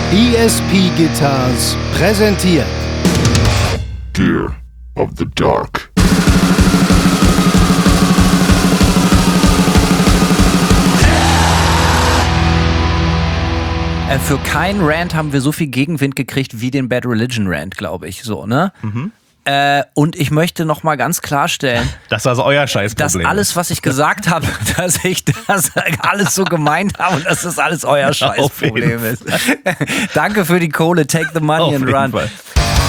ESP Guitars präsentiert Gear of the Dark. Für keinen Rant haben wir so viel Gegenwind gekriegt wie den Bad Religion Rant, glaube ich, so, ne? Mhm. Und ich möchte noch mal ganz klarstellen, dass das euer Scheißproblem dass alles, was ich gesagt habe, dass ich das alles so gemeint habe und dass das alles euer Scheißproblem ist. Danke für die Kohle, take the money and run. Fall.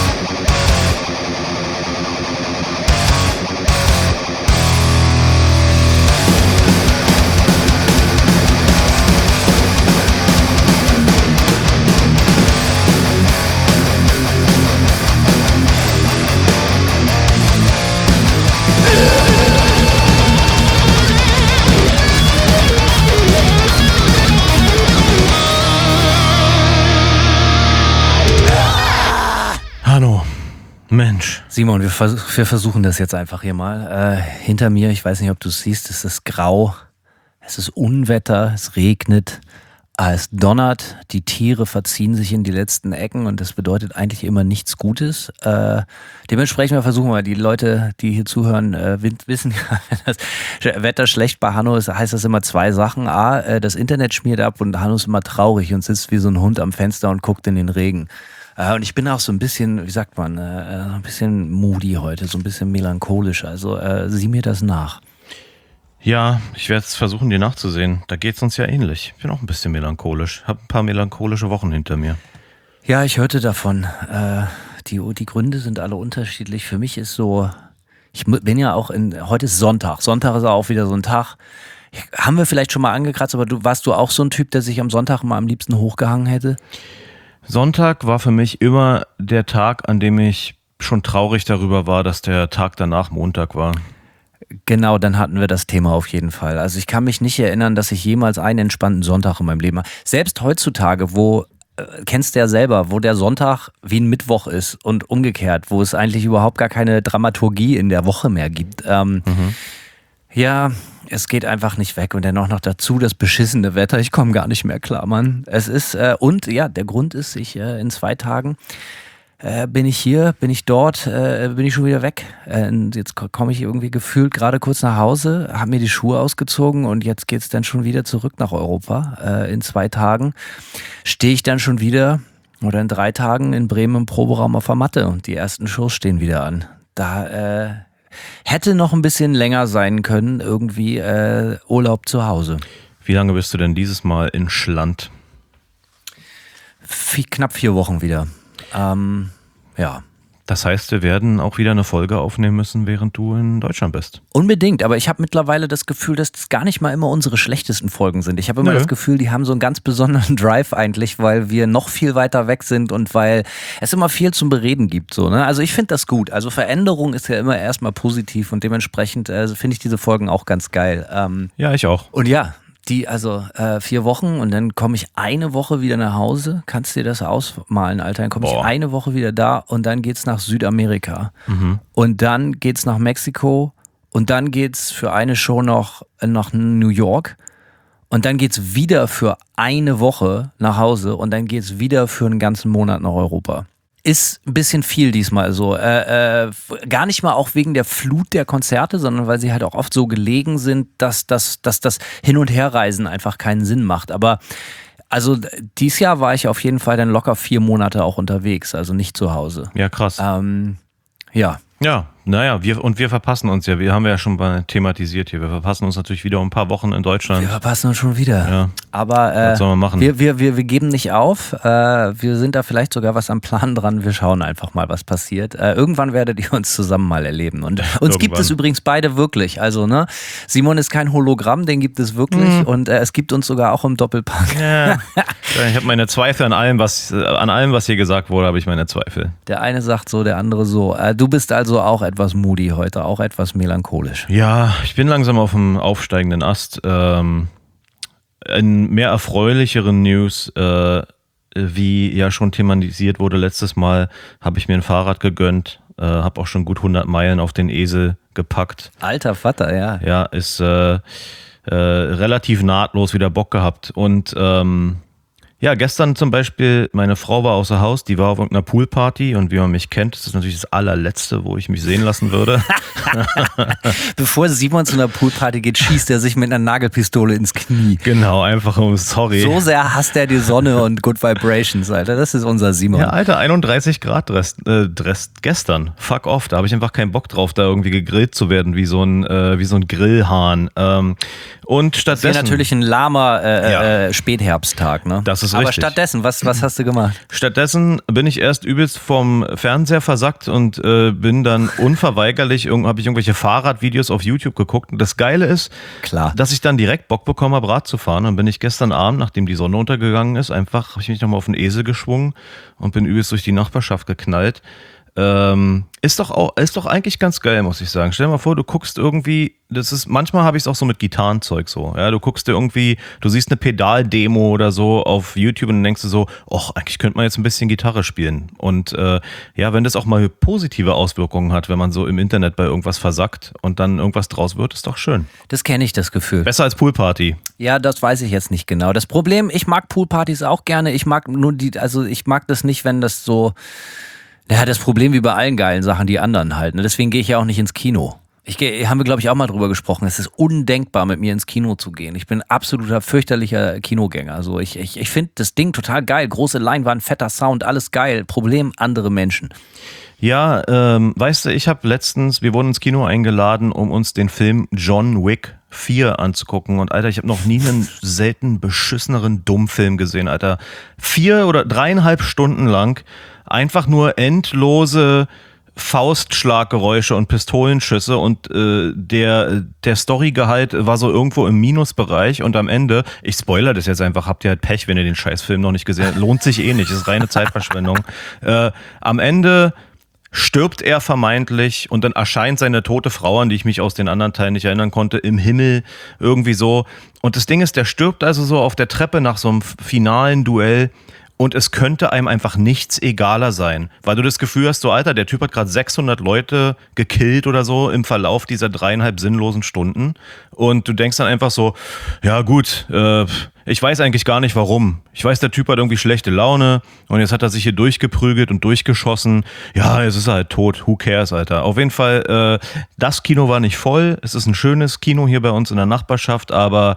Hanno, Mensch. Simon, wir versuchen das jetzt einfach hier mal. Hinter mir, ich weiß nicht, ob du es siehst, es ist grau, es ist Unwetter, es regnet, es donnert, die Tiere verziehen sich in die letzten Ecken und das bedeutet eigentlich immer nichts Gutes. Dementsprechend versuchen wir, die Leute, die hier zuhören, wissen ja, wenn das Wetter schlecht bei Hanno ist, heißt das immer zwei Sachen. A, das Internet schmiert ab und Hanno ist immer traurig und sitzt wie so ein Hund am Fenster und guckt in den Regen. Und ich bin auch so ein bisschen, wie sagt man, ein bisschen moody heute, so ein bisschen melancholisch. Also sieh mir das nach. Ja, ich werde es versuchen, dir nachzusehen. Da geht's uns ja ähnlich. Ich bin auch ein bisschen melancholisch. Hab ein paar melancholische Wochen hinter mir. Ja, ich hörte davon. Die Gründe sind alle unterschiedlich. Für mich ist so, ich bin ja auch heute ist Sonntag. Sonntag ist auch wieder so ein Tag. Haben wir vielleicht schon mal angekratzt, aber warst du auch so ein Typ, der sich am Sonntag mal am liebsten hochgehangen hätte? Sonntag war für mich immer der Tag, an dem ich schon traurig darüber war, dass der Tag danach Montag war. Genau, dann hatten wir das Thema auf jeden Fall. Also ich kann mich nicht erinnern, dass ich jemals einen entspannten Sonntag in meinem Leben habe. Selbst heutzutage, wo, kennst du ja selber, wo der Sonntag wie ein Mittwoch ist und umgekehrt, wo es eigentlich überhaupt gar keine Dramaturgie in der Woche mehr gibt. Ja, es geht einfach nicht weg und dann noch dazu das beschissene Wetter. Ich komme gar nicht mehr klar, Mann. Es ist, und ja, der Grund ist, in 2 Tagen bin ich hier, bin ich dort, bin ich schon wieder weg. Jetzt komme ich irgendwie gefühlt gerade kurz nach Hause, habe mir die Schuhe ausgezogen und jetzt geht's dann schon wieder zurück nach Europa. In 2 Tagen stehe ich dann schon wieder, oder in 3 Tagen in Bremen im Proberaum auf der Matte und die ersten Shows stehen wieder an. Da hätte noch ein bisschen länger sein können, irgendwie Urlaub zu Hause. Wie lange bist du denn dieses Mal in Schland? Knapp 4 Wochen wieder. Ja. Das heißt, wir werden auch wieder eine Folge aufnehmen müssen, während du in Deutschland bist. Unbedingt, aber ich habe mittlerweile das Gefühl, dass das gar nicht mal immer unsere schlechtesten Folgen sind. Ich habe immer das Gefühl, die haben so einen ganz besonderen Drive eigentlich, weil wir noch viel weiter weg sind und weil es immer viel zum Bereden gibt. So, ne? Also ich finde das gut. Also Veränderung ist ja immer erstmal positiv und dementsprechend finde ich diese Folgen auch ganz geil. Ja, ich auch. Und ja, 4 Wochen und dann komme ich eine Woche wieder nach Hause. Kannst du dir das ausmalen, Alter? Dann komme ich eine Woche wieder da und dann geht's nach Südamerika. Und dann geht's nach Mexiko und dann geht's für eine Show noch nach New York und dann geht's wieder für eine Woche nach Hause und dann geht's wieder für einen ganzen Monat nach Europa. Ist ein bisschen viel diesmal so. Gar nicht mal auch wegen der Flut der Konzerte, sondern weil sie halt auch oft so gelegen sind, dass das Hin- und Herreisen einfach keinen Sinn macht. Aber also dieses Jahr war ich auf jeden Fall dann locker 4 Monate auch unterwegs, also nicht zu Hause. Ja, krass. Ja. Ja, naja, wir verpassen uns ja, wir haben ja schon mal thematisiert hier, wir verpassen uns natürlich wieder um ein paar Wochen in Deutschland. Wir verpassen uns schon wieder. Ja. Aber was soll man machen? Wir geben nicht auf, wir sind da vielleicht sogar was am Plan dran, wir schauen einfach mal, was passiert. Irgendwann werdet ihr uns zusammen mal erleben und uns gibt es übrigens beide wirklich, also ne, Simon ist kein Hologramm, den gibt es wirklich und es gibt uns sogar auch im Doppelpack. Ja. Ich habe meine Zweifel an allem, was hier gesagt wurde, habe ich meine Zweifel. Der eine sagt so, der andere so. Du bist also auch etwas moody heute, auch etwas melancholisch. Ja, ich bin langsam auf dem aufsteigenden Ast. In mehr erfreulicheren News, wie ja schon thematisiert wurde letztes Mal, habe ich mir ein Fahrrad gegönnt, habe auch schon gut 100 Meilen auf den Esel gepackt. Alter Vater, ja. Ja, ist relativ nahtlos wieder Bock gehabt und Ja, gestern zum Beispiel, meine Frau war außer Haus, die war auf irgendeiner Poolparty und wie man mich kennt, das ist natürlich das allerletzte, wo ich mich sehen lassen würde. Bevor Simon zu einer Poolparty geht, schießt er sich mit einer Nagelpistole ins Knie. Genau, einfach sorry. So sehr hasst er die Sonne und Good Vibrations, Alter. Das ist unser Simon. Ja, Alter, 31 Grad Rest gestern. Fuck off, da habe ich einfach keinen Bock drauf, da irgendwie gegrillt zu werden, wie so ein Grillhahn. Und stattdessen... Das ist natürlich ein lahmer Spätherbsttag, ne? Das ist Aber richtig. stattdessen, was hast du gemacht? Stattdessen bin ich erst übelst vom Fernseher versackt und bin dann unverweigerlich, habe ich irgendwelche Fahrradvideos auf YouTube geguckt. Und das Geile ist, Klar. dass ich dann direkt Bock bekommen habe, Rad zu fahren. Und bin ich gestern Abend, nachdem die Sonne untergegangen ist, habe ich mich nochmal auf den Esel geschwungen und bin übelst durch die Nachbarschaft geknallt. Ist doch eigentlich ganz geil, muss ich sagen. Stell dir mal vor, du guckst irgendwie, manchmal habe ich es auch so mit Gitarrenzeug so, ja, du guckst dir irgendwie, du siehst eine Pedaldemo oder so auf YouTube und dann denkst du so, eigentlich könnte man jetzt ein bisschen Gitarre spielen. Und wenn das auch mal positive Auswirkungen hat, wenn man so im Internet bei irgendwas versackt und dann irgendwas draus wird, ist doch schön. Das kenne ich, das Gefühl. Besser als Poolparty. Ja, das weiß ich jetzt nicht genau. Das Problem, ich mag Poolpartys auch gerne, ich mag das nicht, wenn das so... Ja, das Problem wie bei allen geilen Sachen, die anderen halt. Ne? Deswegen gehe ich ja auch nicht ins Kino. Haben wir, glaube ich, auch mal drüber gesprochen. Es ist undenkbar, mit mir ins Kino zu gehen. Ich bin absoluter fürchterlicher Kinogänger. Also ich finde das Ding total geil. Große Leinwand, fetter Sound, alles geil. Problem, andere Menschen. Ja, weißt du, wir wurden ins Kino eingeladen, um uns den Film John Wick 4 anzugucken. Und Alter, ich habe noch nie einen selten beschisseneren Dummfilm gesehen, Alter. 4 oder 3,5 Stunden lang einfach nur endlose Faustschlaggeräusche und Pistolenschüsse und der Storygehalt war so irgendwo im Minusbereich und am Ende, ich spoilere das jetzt einfach, habt ihr halt Pech, wenn ihr den Scheißfilm noch nicht gesehen habt, lohnt sich eh nicht, ist reine Zeitverschwendung. Am Ende stirbt er vermeintlich und dann erscheint seine tote Frau, an die ich mich aus den anderen Teilen nicht erinnern konnte, im Himmel irgendwie so. Und das Ding ist, der stirbt also so auf der Treppe nach so einem finalen Duell. Und es könnte einem einfach nichts egaler sein, weil du das Gefühl hast, so Alter, der Typ hat gerade 600 Leute gekillt oder so im Verlauf dieser 3,5 sinnlosen Stunden. Und du denkst dann einfach so, ja gut, ich weiß eigentlich gar nicht warum. Ich weiß, der Typ hat irgendwie schlechte Laune und jetzt hat er sich hier durchgeprügelt und durchgeschossen. Ja, jetzt ist er halt tot, who cares, Alter. Auf jeden Fall, das Kino war nicht voll. Es ist ein schönes Kino hier bei uns in der Nachbarschaft, aber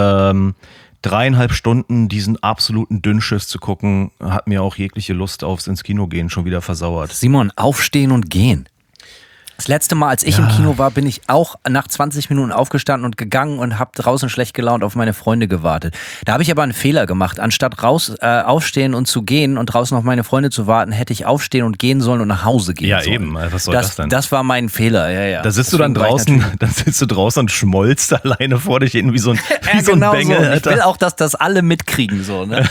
3,5 Stunden diesen absoluten Dünnschiss zu gucken, hat mir auch jegliche Lust aufs ins Kino gehen schon wieder versauert. Simon, aufstehen und gehen. Das letzte Mal, als ich im Kino war, bin ich auch nach 20 Minuten aufgestanden und gegangen und habe draußen schlecht gelaunt auf meine Freunde gewartet. Da habe ich aber einen Fehler gemacht. Anstatt aufstehen und zu gehen und draußen auf meine Freunde zu warten, hätte ich aufstehen und gehen sollen und nach Hause gehen sollen. Ja, eben. Was soll das denn? Das war mein Fehler, ja. Da sitzt du dann draußen und schmolzt alleine vor dich hin wie so ein Bengel. So. Ich will auch, dass das alle mitkriegen, so, ne?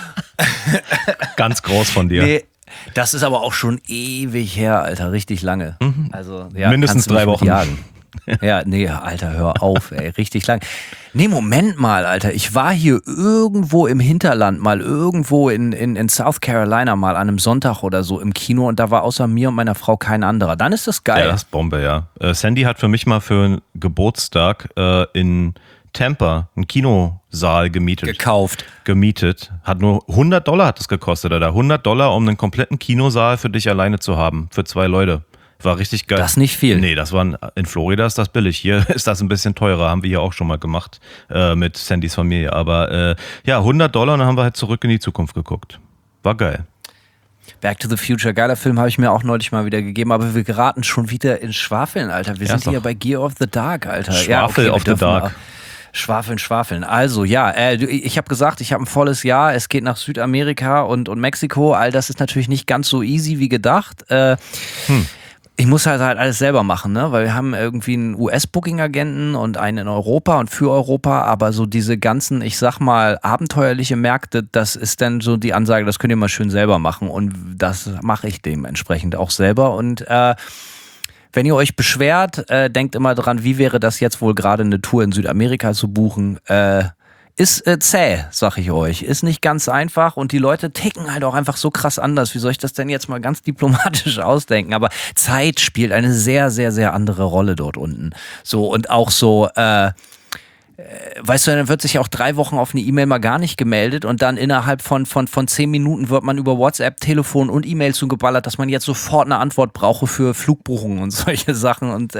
Ganz groß von dir. Nee. Das ist aber auch schon ewig her, Alter, richtig lange. Also, ja, mindestens 3 Wochen. Ja, nee, Alter, hör auf, ey, richtig lang. Nee, Moment mal, Alter, ich war hier irgendwo im Hinterland mal, irgendwo in South Carolina mal an einem Sonntag oder so im Kino und da war außer mir und meiner Frau kein anderer. Dann ist das geil. Ja, das ist Bombe, ja. Sandy hat für mich mal für einen Geburtstag in Tampa einen Kinosaal gemietet. Hat nur $100 hat es gekostet, Alter. $100, um einen kompletten Kinosaal für dich alleine zu haben. Für 2 Leute. War richtig geil. Das ist nicht viel. Nee, in Florida ist das billig. Hier ist das ein bisschen teurer. Haben wir hier auch schon mal gemacht mit Sandys Familie. Aber $100 und dann haben wir halt zurück in die Zukunft geguckt. War geil. Back to the Future, geiler Film, habe ich mir auch neulich mal wieder gegeben, aber wir geraten schon wieder ins Schwafeln, Alter. Wir sind hier bei Gear of the Dark, Alter. Schwafel of the Dark. Schwafeln. Also ja, ich habe gesagt, ich habe ein volles Jahr. Es geht nach Südamerika und Mexiko. All das ist natürlich nicht ganz so easy wie gedacht. Ich muss halt alles selber machen, ne? Weil wir haben irgendwie einen US-Booking-Agenten und einen in Europa und für Europa, aber so diese ganzen, ich sag mal, abenteuerliche Märkte, das ist dann so die Ansage, das könnt ihr mal schön selber machen und das mache ich dementsprechend auch selber und wenn ihr euch beschwert, denkt immer dran, wie wäre das jetzt wohl gerade eine Tour in Südamerika zu buchen. Ist zäh, sag ich euch. Ist nicht ganz einfach und die Leute ticken halt auch einfach so krass anders. Wie soll ich das denn jetzt mal ganz diplomatisch ausdenken? Aber Zeit spielt eine sehr, sehr, sehr andere Rolle dort unten. So und auch so, weißt du, dann wird sich auch 3 Wochen auf eine E-Mail mal gar nicht gemeldet und dann innerhalb von 10 Minuten wird man über WhatsApp, Telefon und E-Mail zugeballert, dass man jetzt sofort eine Antwort brauche für Flugbuchungen und solche Sachen. Und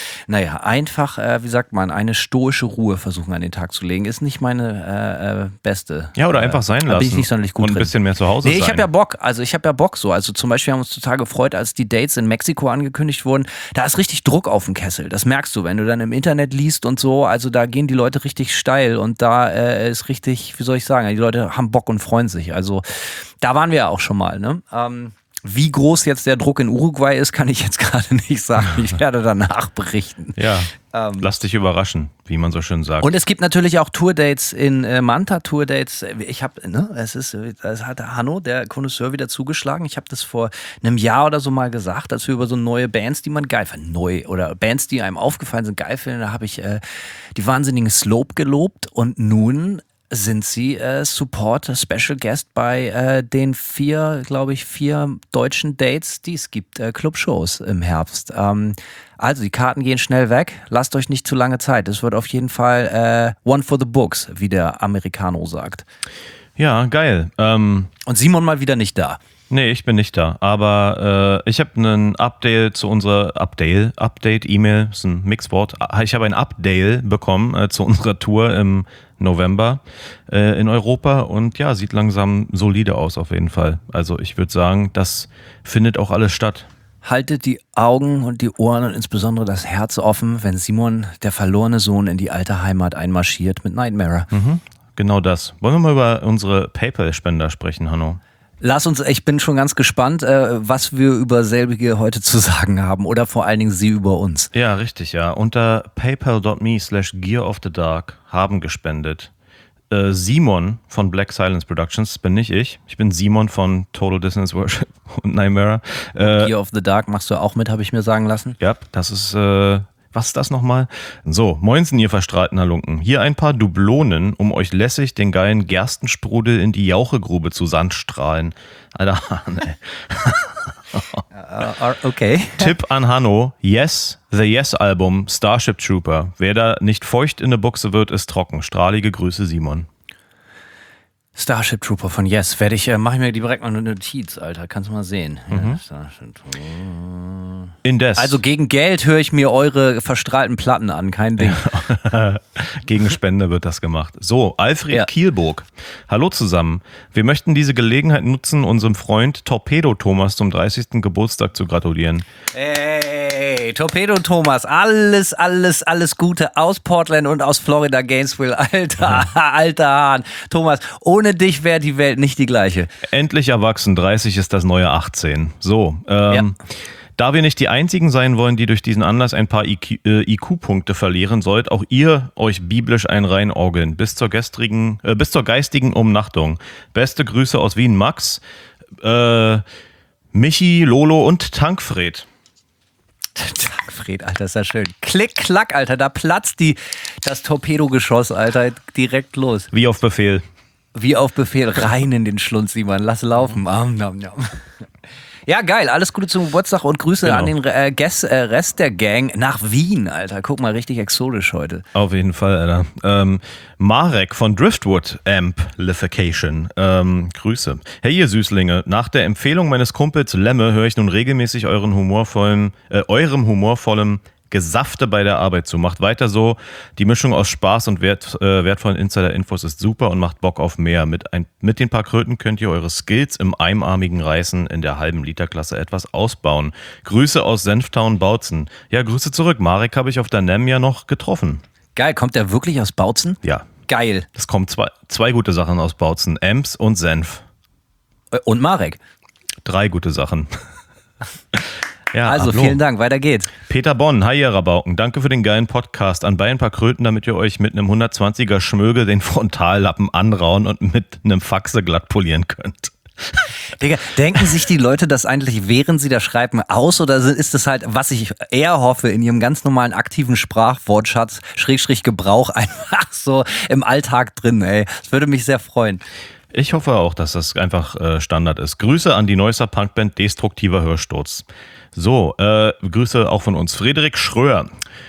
einfach, wie sagt man, eine stoische Ruhe versuchen an den Tag zu legen, ist nicht meine beste. Ja, oder einfach sein lassen. Bin ich nicht sonderlich gut und ein drin. bisschen mehr zu Hause sein. Ich habe ja Bock. Also ich habe ja Bock so. Also zum Beispiel haben wir uns total gefreut, als die Dates in Mexiko angekündigt wurden. Da ist richtig Druck auf dem Kessel. Das merkst du, wenn du dann im Internet liest und so. Also da gehen die Leute richtig steil und da ist richtig, wie soll ich sagen, die Leute haben Bock und freuen sich. Also da waren wir ja auch schon mal, ne? Wie groß jetzt der Druck in Uruguay ist, kann ich jetzt gerade nicht sagen. Ich werde danach berichten. Ja, lass dich überraschen, wie man so schön sagt. Und es gibt natürlich auch Tourdates in Manta, Tourdates. Ich habe, das hat der Hanno, der Connoisseur, wieder zugeschlagen. Ich habe das vor einem Jahr oder so mal gesagt, als wir über so neue Bands, die man geil findet, oder Bands, die einem aufgefallen sind, geil finden. Da habe ich die wahnsinnigen Slope gelobt und nun sind sie Support Special Guest bei den 4 deutschen Dates, die es gibt, Clubshows im Herbst. Also die Karten gehen schnell weg, lasst euch nicht zu lange Zeit. Es wird auf jeden Fall one for the books, wie der Americano sagt. Ja, geil. Und Simon mal wieder nicht da. Nee, ich bin nicht da, aber ich habe einen Update zu unserer Update-E-Mail, ist ein Mixwort. Ich habe ein Update bekommen zu unserer Tour im November in Europa und ja, sieht langsam solide aus auf jeden Fall. Also ich würde sagen, das findet auch alles statt. Haltet die Augen und die Ohren und insbesondere das Herz offen, wenn Simon, der verlorene Sohn, in die alte Heimat einmarschiert mit Nightmare. Genau das. Wollen wir mal über unsere PayPal-Spender sprechen, Hanno? Lass uns, ich bin schon ganz gespannt, was wir über selbige heute zu sagen haben oder vor allen Dingen sie über uns. Ja, richtig, ja. Unter paypal.me/gearofthedark haben gespendet Simon von Black Silence Productions, bin nicht ich. Ich bin Simon von Total Dissonance Worship und Nightmare. Gear of the Dark machst du auch mit, habe ich mir sagen lassen. Ja, das ist... was ist das nochmal? So, moinsen, ihr verstrahlten Halunken. Hier ein paar Dublonen, um euch lässig den geilen Gerstensprudel in die Jauchegrube zu sandstrahlen. Alter, ey. Okay. Tipp an Hanno, Yes, The Yes-Album, Starship Trooper. Wer da nicht feucht in der Buchse wird, ist trocken. Strahlige Grüße, Simon. Starship Trooper von Yes. Mache ich mir direkt mal eine Notiz, Alter. Kannst du mal sehen. Ja, Indes. also gegen Geld höre ich mir eure verstrahlten Platten an, kein Ding. Gegen Spende wird das gemacht. So, Alfred Kielburg. Hallo zusammen. Wir möchten diese Gelegenheit nutzen, unserem Freund Torpedo Thomas zum 30. Geburtstag zu gratulieren. Hey, Torpedo Thomas, alles Gute aus Portland und aus Florida, Gainesville. Alter Hahn. Thomas, ohne dich wäre die Welt nicht die gleiche. Endlich erwachsen, 30 ist das neue 18. So, da wir nicht die Einzigen sein wollen, die durch diesen Anlass ein paar IQ-Punkte verlieren, sollt auch ihr euch biblisch ein reinorgeln. Bis zur geistigen Umnachtung. Beste Grüße aus Wien, Max, Michi, Lolo und Tankfred. Tankfred, Alter, ist das schön. Klick, klack, Alter, da platzt das Torpedogeschoss, Alter, direkt los. Wie auf Befehl. Wie auf Befehl, rein in den Schlund, Simon, lass laufen. Ja, geil, alles Gute zum Geburtstag und Grüße an den Rest der Gang nach Wien, Alter. Guck mal, richtig exotisch heute. Auf jeden Fall, Alter. Marek von Driftwood Amplification. Grüße. Hey, ihr Süßlinge, nach der Empfehlung meines Kumpels Lemme höre ich nun regelmäßig eurem humorvollen Gesafte bei der Arbeit zu. Macht weiter so. Die Mischung aus Spaß und wertvollen Insider-Infos ist super und macht Bock auf mehr. Mit den paar Kröten könnt ihr eure Skills im einarmigen Reißen in der halben Literklasse etwas ausbauen. Grüße aus Senftown Bautzen. Ja, Grüße zurück. Marek habe ich auf der NEM ja noch getroffen. Geil, kommt der wirklich aus Bautzen? Ja. Geil. Es kommen zwei gute Sachen aus Bautzen. Ems und Senf. Und Marek. 3 gute Sachen. Ja, also hallo. Vielen Dank, weiter geht's. Peter Bonn, hi ihr Rabauken, danke für den geilen Podcast. Anbei ein paar Kröten, damit ihr euch mit einem 120er Schmögel den Frontallappen anrauen und mit einem Faxe glatt polieren könnt. Digga, denken sich die Leute das eigentlich, während sie da schreiben, aus oder ist das halt, was ich eher hoffe, in ihrem ganz normalen aktiven Sprachwortschatz, Gebrauch einfach so im Alltag drin, ey. Das würde mich sehr freuen. Ich hoffe auch, dass das einfach Standard ist. Grüße an die Neusser Punkband Destruktiver Hörsturz. So, Grüße auch von uns. Frederik Schröer.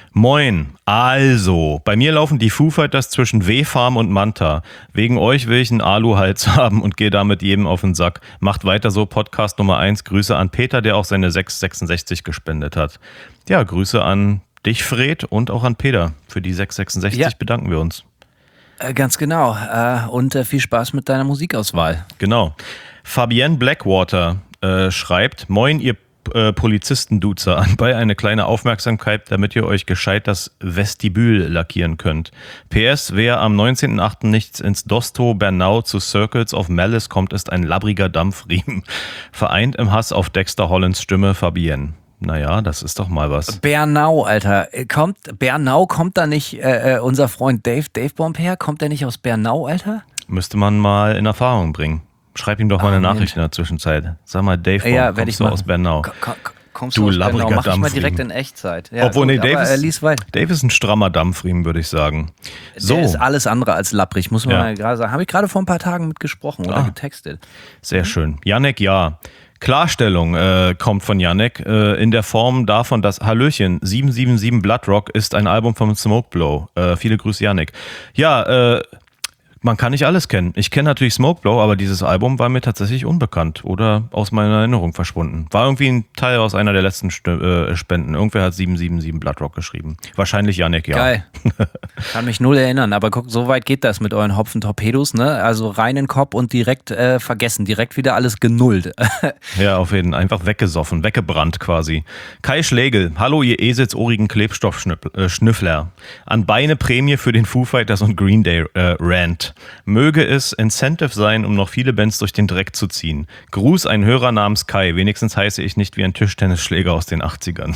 Moin, also, bei mir laufen die Foo Fighters zwischen W-Farm und Manta. Wegen euch will ich einen Aluhals haben und gehe damit jedem auf den Sack. Macht weiter so, Podcast Nummer 1. Grüße an Peter, der auch seine 666 gespendet hat. Ja, Grüße an dich, Fred, und auch an Peter. Für die 666 bedanken wir uns. Ganz genau. Und viel Spaß mit deiner Musikauswahl. Genau. Fabienne Blackwater schreibt, Moin, ihr Polizisten-Duzer, anbei eine kleine Aufmerksamkeit, damit ihr euch gescheit das Vestibül lackieren könnt. PS, wer am 19.08. nicht ins Dosto Bernau zu Circles of Malice kommt, ist ein labbriger Dampfriemen. Vereint im Hass auf Dexter Hollands Stimme, Fabienne. Naja, das ist doch mal was. Bernau, Alter. Bernau kommt da nicht unser Freund Dave Bomb her? Kommt der nicht aus Bernau, Alter? Müsste man mal in Erfahrung bringen. Schreib ihm doch mal eine Nachricht in der Zwischenzeit. Sag mal, Dave, kommst du aus Bernau? Kommst du aus Bernau? Mach ich mal direkt in Echtzeit. Ja, obwohl, gut, nee, Dave ist ein strammer Dampfriemen, würde ich sagen. Der ist alles andere als lapprig, muss man mal gerade sagen. Habe ich gerade vor ein paar Tagen mitgesprochen oder getextet. Sehr schön. Yannick, ja. Klarstellung kommt von Yannick in der Form davon, dass Hallöchen 777 Bloodrock ist ein Album von Smokeblow. Viele Grüße, Yannick. Ja, man kann nicht alles kennen. Ich kenne natürlich Smokeblow, aber dieses Album war mir tatsächlich unbekannt oder aus meiner Erinnerung verschwunden. War irgendwie ein Teil aus einer der letzten Spenden. Irgendwer hat 777 Bloodrock geschrieben. Wahrscheinlich Yannick, ja. Geil. Kann mich null erinnern, aber guck, so weit geht das mit euren Hopfen-Torpedos, ne? Also rein in den Kopf und direkt vergessen, direkt wieder alles genullt. Ja, auf jeden Fall. Einfach weggesoffen, weggebrannt quasi. Kai Schlegel, hallo ihr eselsohrigen Klebstoffschnüffler. An Beine Prämie für den Foo Fighters und Green Day Rant. Möge es Incentive sein, um noch viele Bands durch den Dreck zu ziehen. Gruß, ein Hörer namens Kai. Wenigstens heiße ich nicht wie ein Tischtennisschläger aus den 80ern.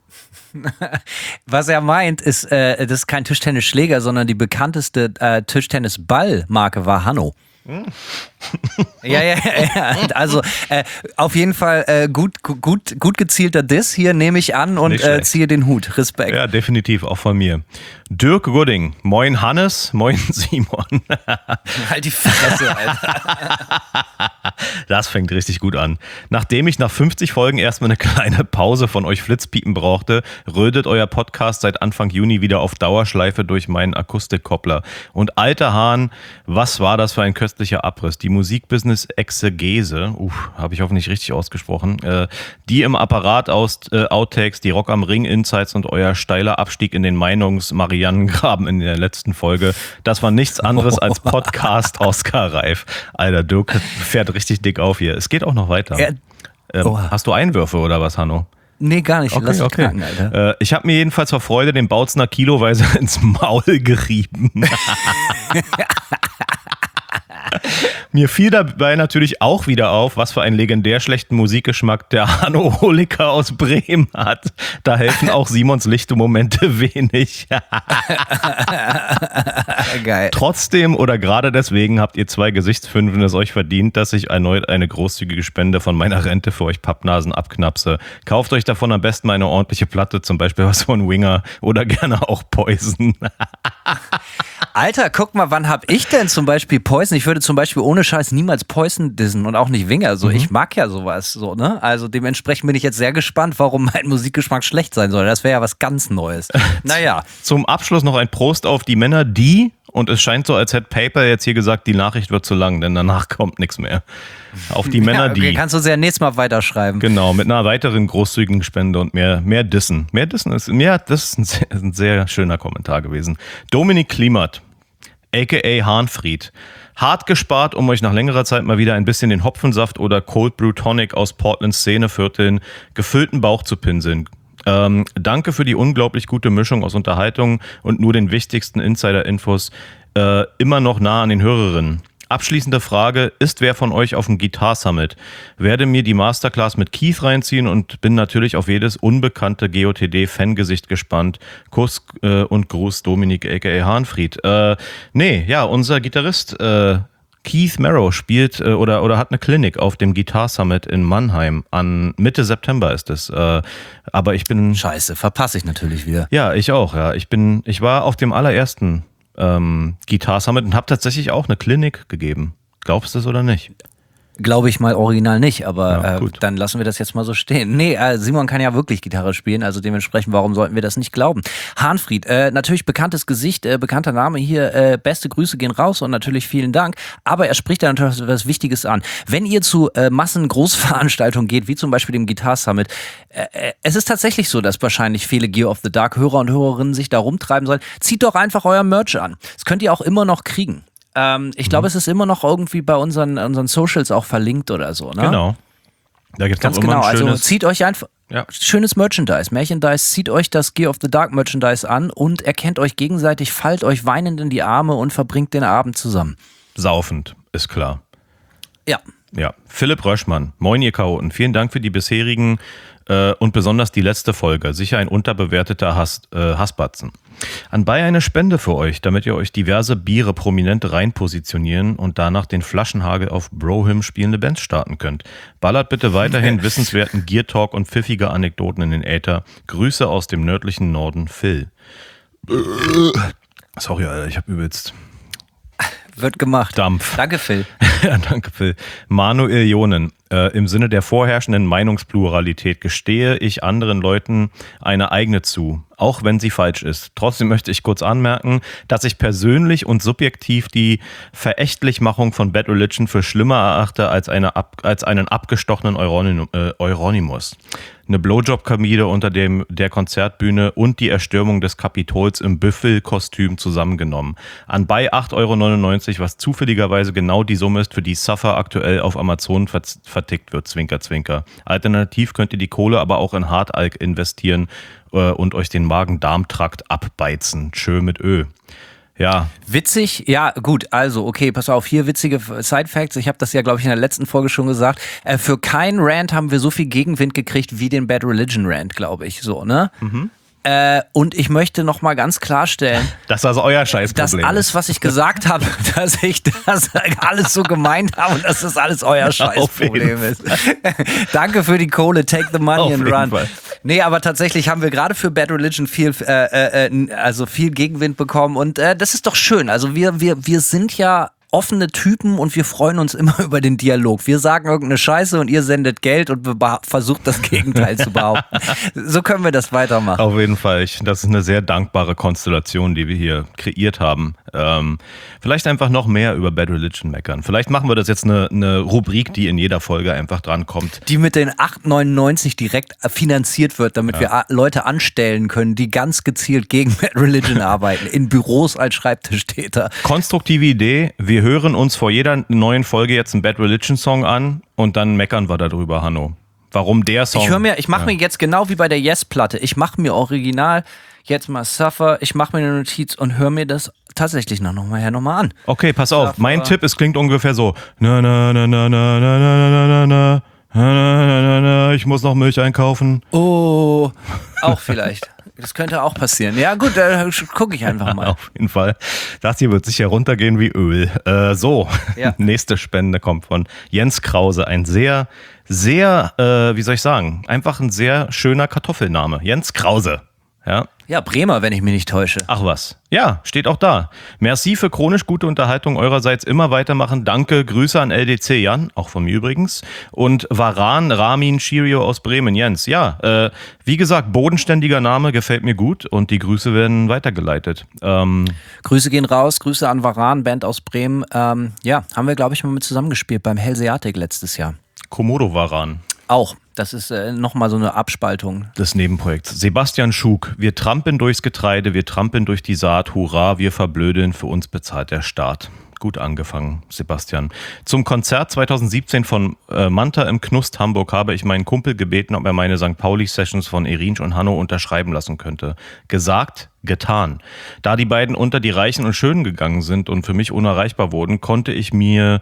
Was er meint, ist, das ist kein Tischtennisschläger, sondern die bekannteste Tischtennisball-Marke war Hanno. Ja. Also auf jeden Fall gut gezielter Diss hier, nehme ich an und ziehe den Hut. Respekt. Ja, definitiv, auch von mir. Dirk Gooding, moin Hannes, moin Simon. Halt die Fresse, Alter. Das fängt richtig gut an. Nachdem ich nach 50 Folgen erstmal eine kleine Pause von euch Flitzpiepen brauchte, rödet euer Podcast seit Anfang Juni wieder auf Dauerschleife durch meinen Akustikkoppler. Und alter Hahn, was war das für ein köstlicher Abriss? Die Musikbusiness-Exegese, habe ich hoffentlich richtig ausgesprochen, die im Apparat aus Outtakes, die Rock am Ring Insights und euer steiler Abstieg in den Meinungs-Mariannengraben in der letzten Folge, das war nichts anderes als Podcast Oscar-reif. Alter, Dirk fährt richtig dick auf hier. Es geht auch noch weiter. Hast du Einwürfe oder was, Hanno? Nee, gar nicht. Lass dich knacken, Alter. Ich habe mir jedenfalls vor Freude den Bautzner kiloweise ins Maul gerieben. Mir fiel dabei natürlich auch wieder auf, was für einen legendär schlechten Musikgeschmack der Hanno Holiker aus Bremen hat. Da helfen auch Simons lichte Momente wenig. Geil. Trotzdem oder gerade deswegen habt ihr 2 Gesichtsfünfen es euch verdient, dass ich erneut eine großzügige Spende von meiner Rente für euch Pappnasen abknapse. Kauft euch davon am besten eine ordentliche Platte, zum Beispiel was von Winger oder gerne auch Poison. Alter, guck mal, wann hab ich denn zum Beispiel Poison? Ich würde zum Beispiel ohne Scheiß niemals Poison dissen und auch nicht Winger. So, ich mag ja sowas, so, ne? Also dementsprechend bin ich jetzt sehr gespannt, warum mein Musikgeschmack schlecht sein soll. Das wäre ja was ganz Neues. Naja. Zum Abschluss noch ein Prost auf die Männer, die, und es scheint so, als hätte PayPal jetzt hier gesagt, die Nachricht wird zu lang, denn danach kommt nichts mehr. Auf die Männer, ja, okay, die. Kannst du sehr nächstes Mal weiterschreiben. Genau, mit einer weiteren großzügigen Spende und mehr Dissen. Das ist ein sehr schöner Kommentar gewesen. Dominik Klimert, a.k.a. Hahnfried. Hart gespart, um euch nach längerer Zeit mal wieder ein bisschen den Hopfensaft oder Cold Brew Tonic aus Portlands Szenevierteln gefüllten Bauch zu pinseln. Danke für die unglaublich gute Mischung aus Unterhaltung und nur den wichtigsten Insider-Infos. Immer noch nah an den Hörerinnen. Abschließende Frage, ist wer von euch auf dem Guitar Summit? Werde mir die Masterclass mit Keith reinziehen und bin natürlich auf jedes unbekannte GOTD-Fangesicht gespannt. Kuss und Gruß Dominik a.k.a. Hahnfried. Unser Gitarrist Keith Merrow spielt oder hat eine Klinik auf dem Guitar Summit in Mannheim. An Mitte September ist es. Aber ich bin... Scheiße, verpasse ich natürlich wieder. Ja, ich auch. Ja. Ich war auf dem allerersten Guitar Summit und habe tatsächlich auch eine Klinik gegeben. Glaubst du es oder nicht? Glaube ich mal original nicht, aber Ja, gut. dann lassen wir das jetzt mal so stehen. Nee, Simon kann ja wirklich Gitarre spielen, also dementsprechend, warum sollten wir das nicht glauben? Hahnfried, natürlich bekanntes Gesicht, bekannter Name hier, beste Grüße gehen raus und natürlich vielen Dank, aber er spricht da natürlich was Wichtiges an. Wenn ihr zu Massengroßveranstaltungen geht, wie zum Beispiel dem Guitar Summit, es ist tatsächlich so, dass wahrscheinlich viele Gear of the Dark Hörer und Hörerinnen sich da rumtreiben sollen. Zieht doch einfach euer Merch an. Das könnt ihr auch immer noch kriegen. Ich glaube, es ist immer noch irgendwie bei unseren Socials auch verlinkt oder so, ne? Genau. Da gibt es Ganz immer genau, ein schönes... also zieht euch einfach schönes Merchandise, zieht euch das Gear of the Dark Merchandise an und erkennt euch gegenseitig, fallt euch weinend in die Arme und verbringt den Abend zusammen. Saufend, ist klar. Ja. Ja, Philipp Röschmann, moin ihr Chaoten, vielen Dank für die bisherigen und besonders die letzte Folge. Sicher ein unterbewerteter Hassbatzen. Anbei eine Spende für euch, damit ihr euch diverse Biere prominent rein positionieren und danach den Flaschenhagel auf Brohim spielende Bands starten könnt. Ballert bitte weiterhin wissenswerten Gear Talk und pfiffige Anekdoten in den Äther. Grüße aus dem nördlichen Norden, Phil. Sorry, Alter, ich hab übelst... Wird gemacht. Dampf. Danke, Phil. Ja, danke, Phil. Manuel Jonen. Im Sinne der vorherrschenden Meinungspluralität gestehe ich anderen Leuten eine eigene zu, auch wenn sie falsch ist. Trotzdem möchte ich kurz anmerken, dass ich persönlich und subjektiv die Verächtlichmachung von Bad Religion für schlimmer erachte als einen abgestochenen Euronymous. Eine Blowjob-Kamine unter der Konzertbühne und die Erstürmung des Kapitols im Büffelkostüm zusammengenommen. Anbei 8,99 €, was zufälligerweise genau die Summe ist, für die Suffer aktuell auf Amazon vertickt wird. Zwinker, zwinker. Alternativ könnt ihr die Kohle aber auch in Hartalk investieren und euch den Magen-Darm-Trakt abbeizen. Tschö mit Ö. Ja. Witzig, ja gut, also okay, pass auf, hier witzige Side-Facts, ich habe das ja glaube ich in der letzten Folge schon gesagt, für keinen Rant haben wir so viel Gegenwind gekriegt wie den Bad Religion Rant, glaube ich, so, ne? Mhm. Und ich möchte nochmal ganz klarstellen, das ist also euer Scheißproblem. Dass alles, was ich gesagt habe, dass ich das alles so gemeint habe und dass das alles euer Scheißproblem ist. Danke für die Kohle, take the money and run. Fall. Nee, aber tatsächlich haben wir gerade für Bad Religion viel Gegenwind bekommen und das ist doch schön. Also wir sind ja offene Typen und wir freuen uns immer über den Dialog. Wir sagen irgendeine Scheiße und ihr sendet Geld und versucht das Gegenteil zu behaupten. So können wir das weitermachen. Auf jeden Fall. Das ist eine sehr dankbare Konstellation, die wir hier kreiert haben. Vielleicht einfach noch mehr über Bad Religion meckern. Vielleicht machen wir das jetzt eine Rubrik, die in jeder Folge einfach drankommt. Die mit den 8,99 direkt finanziert wird, damit wir Leute anstellen können, die ganz gezielt gegen Bad Religion arbeiten. In Büros als Schreibtischtäter. Konstruktive Idee. Wir hören uns vor jeder neuen Folge jetzt einen Bad Religion Song an und dann meckern wir darüber, Hanno. Warum der Song? Ich mache mir jetzt genau wie bei der Yes-Platte. Ich mache mir original jetzt mal Suffer, ich mache mir eine Notiz und höre mir das tatsächlich nochmal an. Okay, pass auf. Mein Tipp, es klingt ungefähr so. Na, na, na, na, na, na, na, na, na, na, na, ich muss noch Milch einkaufen. Oh, auch vielleicht. Das könnte auch passieren. Ja gut, da gucke ich einfach mal. Auf jeden Fall. Das hier wird sicher runtergehen wie Öl. Nächste Spende kommt von Jens Krause. Ein sehr, sehr, wie soll ich sagen, einfach ein sehr schöner Kartoffelname. Jens Krause. Ja, Bremer, wenn ich mich nicht täusche. Ach was. Ja, steht auch da. Merci für chronisch gute Unterhaltung eurerseits. Immer weitermachen. Danke. Grüße an LDC Jan, auch von mir übrigens. Und Varan Ramin Chirio aus Bremen. Jens, ja. Wie gesagt, bodenständiger Name, gefällt mir gut. Und die Grüße werden weitergeleitet. Grüße gehen raus. Grüße an Varan, Band aus Bremen. Haben wir, glaube ich, mal mit zusammengespielt beim Hellseatic letztes Jahr. Komodo Varan. Auch. Das ist nochmal so eine Abspaltung. Des Nebenprojekts. Sebastian Schug. Wir trampeln durchs Getreide, wir trampeln durch die Saat. Hurra, wir verblödeln, für uns bezahlt der Staat. Gut angefangen, Sebastian. Zum Konzert 2017 von Manta im Knust Hamburg habe ich meinen Kumpel gebeten, ob er meine St. Pauli-Sessions von Erinsch und Hanno unterschreiben lassen könnte. Gesagt, getan. Da die beiden unter die Reichen und Schönen gegangen sind und für mich unerreichbar wurden, konnte ich mich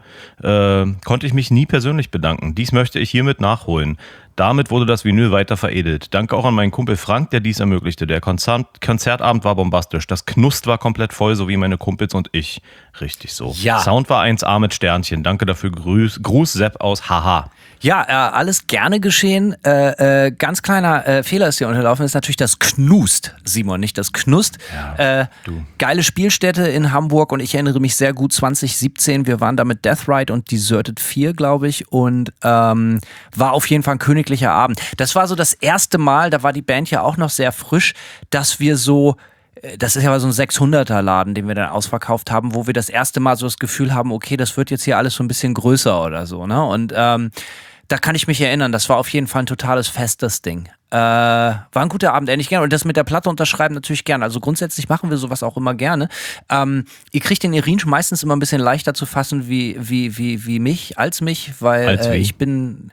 nie persönlich bedanken. Dies möchte ich hiermit nachholen. Damit wurde das Vinyl weiter veredelt. Danke auch an meinen Kumpel Frank, der dies ermöglichte. Der Konzertabend war bombastisch. Das Knust war komplett voll, so wie meine Kumpels und ich. Richtig so. Ja. Sound war 1A mit Sternchen. Danke dafür. Gruß Sepp aus Haha. Ja, alles gerne geschehen. Ganz kleiner Fehler ist dir unterlaufen, ist natürlich das Knust, Simon, nicht das Knust. Ja, geile Spielstätte in Hamburg und ich erinnere mich sehr gut, 2017, wir waren da mit Death Ride und Deserted 4, glaube ich, und war auf jeden Fall ein königlicher Abend. Das war so das erste Mal, da war die Band ja auch noch sehr frisch, dass wir so, das ist ja so ein 600er-Laden, den wir dann ausverkauft haben, wo wir das erste Mal so das Gefühl haben, okay, das wird jetzt hier alles so ein bisschen größer oder so, ne? Und da kann ich mich erinnern, das war auf jeden Fall ein totales Fest, das Ding. War ein guter Abend, ehrlich gerne. Und das mit der Platte unterschreiben natürlich gerne. Also grundsätzlich machen wir sowas auch immer gerne. Ihr kriegt den Irinsch meistens immer ein bisschen leichter zu fassen wie mich, als mich, weil ich bin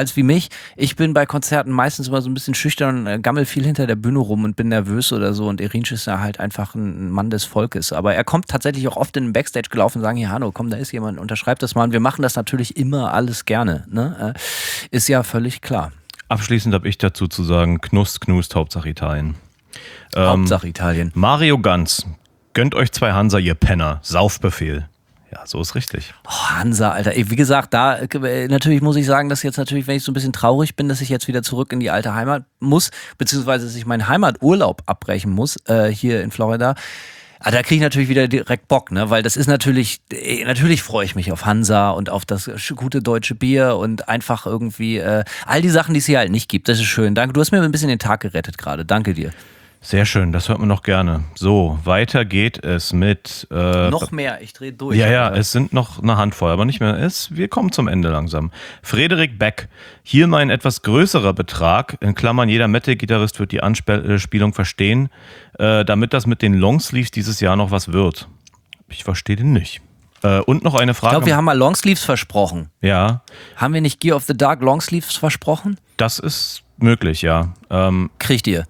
bei Konzerten meistens immer so ein bisschen schüchtern und gammel viel hinter der Bühne rum und bin nervös oder so und Irinsch ist ja halt einfach ein Mann des Volkes. Aber er kommt tatsächlich auch oft in den Backstage gelaufen und sagen, hier Hanno, komm, da ist jemand, unterschreib das mal. Und wir machen das natürlich immer alles gerne, ne? Ist ja völlig klar. Abschließend habe ich dazu zu sagen, Knust, Hauptsache Italien. Hauptsache Italien. Mario Ganz, gönnt euch 2 Hansa, ihr Penner. Saufbefehl. Ja, so ist richtig. Oh, Hansa, Alter. Ey, wie gesagt, da natürlich muss ich sagen, dass jetzt natürlich, wenn ich so ein bisschen traurig bin, dass ich jetzt wieder zurück in die alte Heimat muss, beziehungsweise dass ich meinen Heimaturlaub abbrechen muss, hier in Florida. Aber da kriege ich natürlich wieder direkt Bock, ne? Weil das ist natürlich freue ich mich auf Hansa und auf das gute deutsche Bier und einfach irgendwie all die Sachen, die es hier halt nicht gibt. Das ist schön. Danke, du hast mir ein bisschen den Tag gerettet gerade. Danke dir. Sehr schön, das hört man noch gerne. So, weiter geht es mit... noch mehr, ich drehe durch. Ja, es sind noch eine Handvoll, aber nicht mehr. Wir kommen zum Ende langsam. Frederik Beck, hier mal ein etwas größerer Betrag, in Klammern, jeder Metal-Gitarrist wird die Anspielung verstehen, damit das mit den Longsleeves dieses Jahr noch was wird. Ich verstehe den nicht. Und noch eine Frage. Ich glaube, wir haben mal Longsleeves versprochen. Ja. Haben wir nicht Gear of the Dark Longsleeves versprochen? Das ist möglich, ja. Kriegt ihr.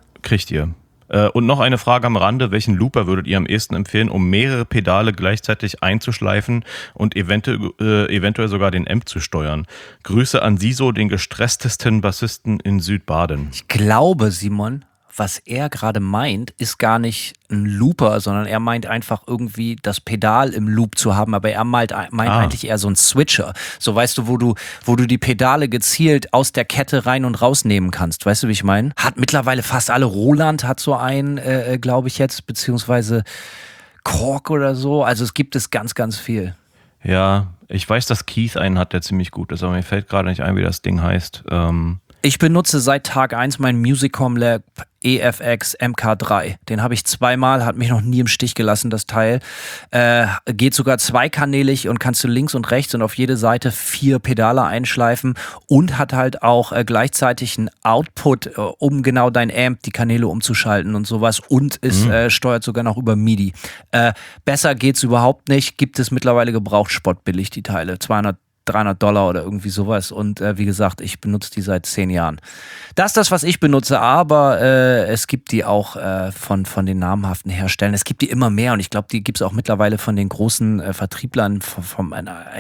Und noch eine Frage am Rande, welchen Looper würdet ihr am ehesten empfehlen, um mehrere Pedale gleichzeitig einzuschleifen und eventuell sogar den Amp zu steuern? Grüße an Siso, den gestresstesten Bassisten in Südbaden. Ich glaube, Simon, was er gerade meint, ist gar nicht ein Looper, sondern er meint einfach irgendwie das Pedal im Loop zu haben, aber er meint eigentlich eher so ein Switcher. So, weißt du, wo du die Pedale gezielt aus der Kette rein und rausnehmen kannst. Weißt du, wie ich meine? Hat mittlerweile fast alle. Roland hat so einen, glaube ich jetzt, beziehungsweise Korg oder so. Also es gibt es ganz, ganz viel. Ja, ich weiß, dass Keith einen hat, der ziemlich gut ist, aber mir fällt gerade nicht ein, wie das Ding heißt. Ich benutze seit Tag 1 mein Musicom Lab EFX MK3. Den habe ich 2-mal, hat mich noch nie im Stich gelassen, das Teil. Geht sogar zweikanälig und kannst du links und rechts und auf jede Seite 4 Pedale einschleifen und hat halt auch gleichzeitig einen Output, um genau dein Amp, die Kanäle umzuschalten und sowas und es steuert sogar noch über MIDI. Besser geht's überhaupt nicht. Gibt es mittlerweile gebraucht spottbillig, die Teile. $300 oder irgendwie sowas und wie gesagt, ich benutze die seit 10 Jahren. Das ist das, was ich benutze, aber es gibt die auch von den namhaften Herstellern. Es gibt die immer mehr und ich glaube, die gibt es auch mittlerweile von den großen Vertrieblern von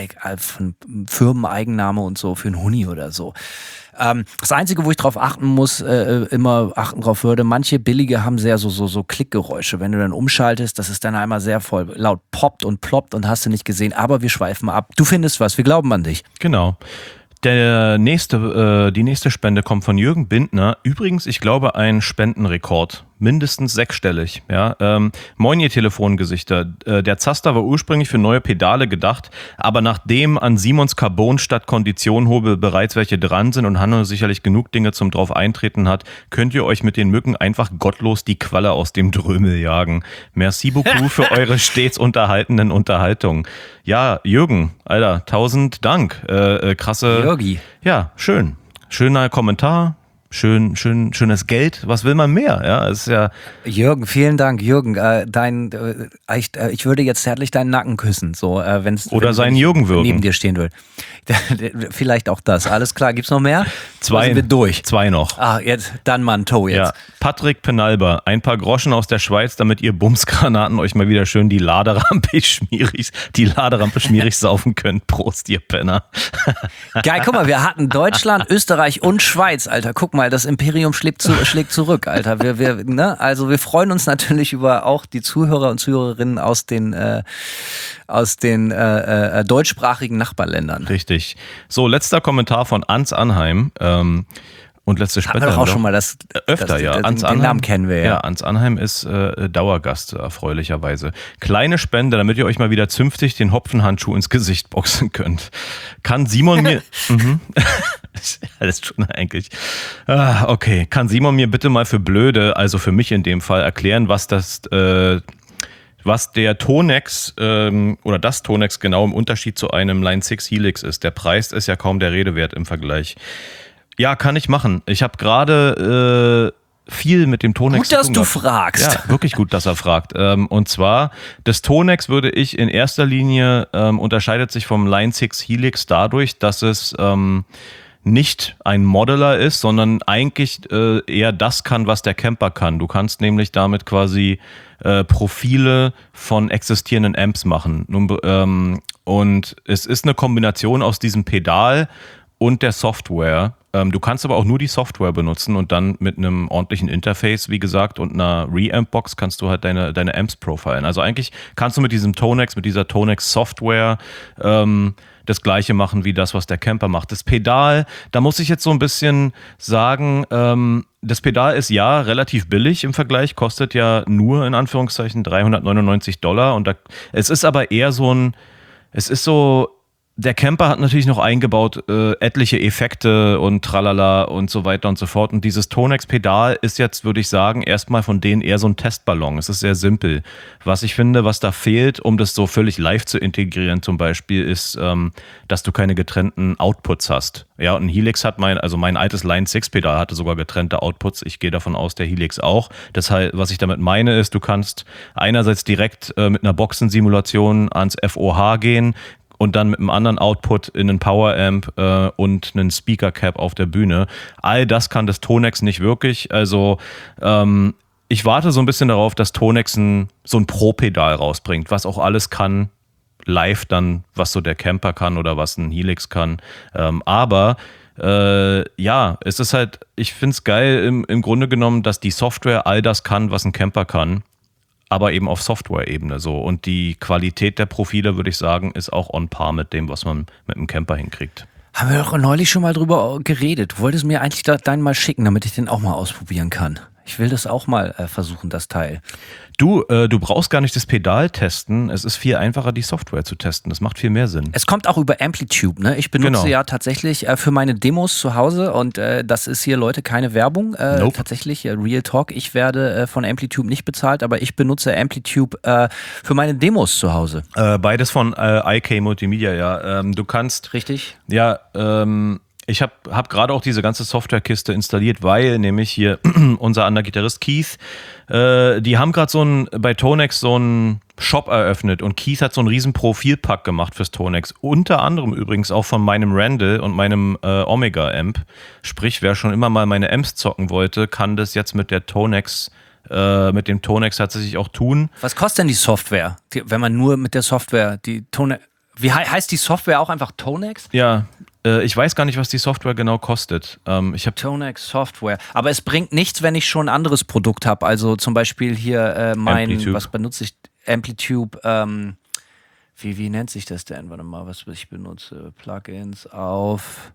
Firmeneigenname und so für einen Huni oder so. Das Einzige, wo ich drauf achten muss, immer achten drauf würde, manche billige haben sehr so Klickgeräusche. Wenn du dann umschaltest, das ist dann einmal sehr voll laut poppt und ploppt und hast du nicht gesehen, aber wir schweifen ab. Du findest was, wir glauben an dich. Genau. Die nächste Spende kommt von Jürgen Bindner. Übrigens, ich glaube, ein Spendenrekord. Mindestens 6-stellig. Ja? Moin, ihr Telefongesichter. Der Zaster war ursprünglich für neue Pedale gedacht, aber nachdem an Simons Carbon statt Konditionhobel bereits welche dran sind und Hanno sicherlich genug Dinge zum drauf eintreten hat, könnt ihr euch mit den Mücken einfach gottlos die Qualle aus dem Drömel jagen. Merci beaucoup für eure stets unterhaltenden Unterhaltungen. Ja, Jürgen, Alter, 1000 Dank. Krasse. Jürgi. Ja, schön. Schöner Kommentar. Schönes Geld. Was will man mehr? Ja, es ist ja. Jürgen, vielen Dank, Jürgen. Ich würde jetzt zärtlich deinen Nacken küssen, so wenn seinen Jürgen würgen. Neben dir stehen würde. Vielleicht auch das. Alles klar. Gibt's noch mehr? 2 sind wir durch. 2 noch. Jetzt dann mal ein Toe jetzt. Ja. Patrick Penalba, ein paar Groschen aus der Schweiz, damit ihr Bumsgranaten euch mal wieder schön die Laderampe schmierig saufen könnt. Prost, ihr Penner. Geil, guck mal, wir hatten Deutschland, Österreich und Schweiz, Alter. Guck mal. mal, das Imperium schlägt zurück, Alter. Also wir freuen uns natürlich über auch die Zuhörer und Zuhörerinnen aus den deutschsprachigen Nachbarländern. Richtig. So, letzter Kommentar von Ans Anheim. Und letzte Spender. Haben wir doch auch schon mal den Namen kennen wir ja. Ja, Ans Anheim ist Dauergast, erfreulicherweise. Kleine Spende, damit ihr euch mal wieder zünftig den Hopfenhandschuh ins Gesicht boxen könnt. Kann Simon mir... Alles schon eigentlich. Okay. Kann Simon mir bitte mal für Blöde, also für mich in dem Fall, erklären, was der Tonex oder das Tonex genau im Unterschied zu einem Line 6 Helix ist. Der Preis ist ja kaum der Rede wert im Vergleich. Ja, kann ich machen. Ich habe gerade viel mit dem Tonex zu tun. Gut, dass du fragst. Ja, wirklich gut, dass er fragt. Und zwar, das Tonex würde ich in erster Linie, unterscheidet sich vom Line 6 Helix dadurch, dass es nicht ein Modeler ist, sondern eigentlich eher das kann, was der Camper kann. Du kannst nämlich damit quasi Profile von existierenden Amps machen. Und es ist eine Kombination aus diesem Pedal und der Software. Du kannst aber auch nur die Software benutzen und dann mit einem ordentlichen Interface, wie gesagt, und einer Reamp-Box kannst du halt deine Amps profilen. Also eigentlich kannst du mit diesem Tonex, mit dieser Tonex-Software das Gleiche machen wie das, was der Camper macht. Das Pedal, da muss ich jetzt so ein bisschen sagen, das Pedal ist ja relativ billig im Vergleich, kostet ja nur in Anführungszeichen $399 und es ist aber eher der Camper hat natürlich noch eingebaut etliche Effekte und tralala und so weiter und so fort. Und dieses Tonex-Pedal ist jetzt, würde ich sagen, erstmal von denen eher so ein Testballon. Es ist sehr simpel. Was ich finde, was da fehlt, um das so völlig live zu integrieren zum Beispiel, ist, dass du keine getrennten Outputs hast. Ja, und ein Helix hat mein altes Line 6-Pedal hatte sogar getrennte Outputs. Ich gehe davon aus, der Helix auch. Das heißt, was ich damit meine, ist, du kannst einerseits direkt mit einer Boxensimulation ans FOH gehen, und dann mit einem anderen Output in einen Power-Amp und einen Speaker-Cap auf der Bühne. All das kann das Tonex nicht wirklich. Also ich warte so ein bisschen darauf, dass Tonex so ein Pro-Pedal rausbringt, was auch alles kann, live dann, was so der Camper kann oder was ein Helix kann. Aber es ist halt, ich finde es geil im Grunde genommen, dass die Software all das kann, was ein Camper kann, aber eben auf Software-Ebene so. Und die Qualität der Profile, würde ich sagen, ist auch on par mit dem, was man mit einem Camper hinkriegt. Haben wir doch neulich schon mal drüber geredet. Du wolltest mir eigentlich deinen mal schicken, damit ich den auch mal ausprobieren kann. Ich will das auch mal versuchen, das Teil. Du brauchst gar nicht das Pedal testen. Es ist viel einfacher, die Software zu testen. Das macht viel mehr Sinn. Es kommt auch über Amplitube, ne? Ich benutze ja tatsächlich für meine Demos zu Hause und das ist hier, Leute, keine Werbung. Nope. Tatsächlich, Real Talk. Ich werde von Amplitube nicht bezahlt, aber ich benutze Amplitube für meine Demos zu Hause. Beides von IK Multimedia, ja. Du kannst... Richtig. Ja, ich hab gerade auch diese ganze Softwarekiste installiert, weil nämlich hier unser anderer Gitarrist Keith, die haben gerade bei Tonex so einen Shop eröffnet und Keith hat so einen riesen Profilpack gemacht fürs Tonex. Unter anderem übrigens auch von meinem Randall und meinem Omega-Amp. Sprich, wer schon immer mal meine Amps zocken wollte, kann das jetzt mit dem Tonex tatsächlich auch tun. Was kostet denn die Software, wenn man nur mit der Software die Tonex... Wie heißt die Software auch einfach Tonex? Ja, ich weiß gar nicht, was die Software genau kostet. Tonex Software. Aber es bringt nichts, wenn ich schon ein anderes Produkt habe. Also zum Beispiel hier was benutze ich? Amplitube. Wie nennt sich das denn? Warte mal, was ich benutze. Plugins auf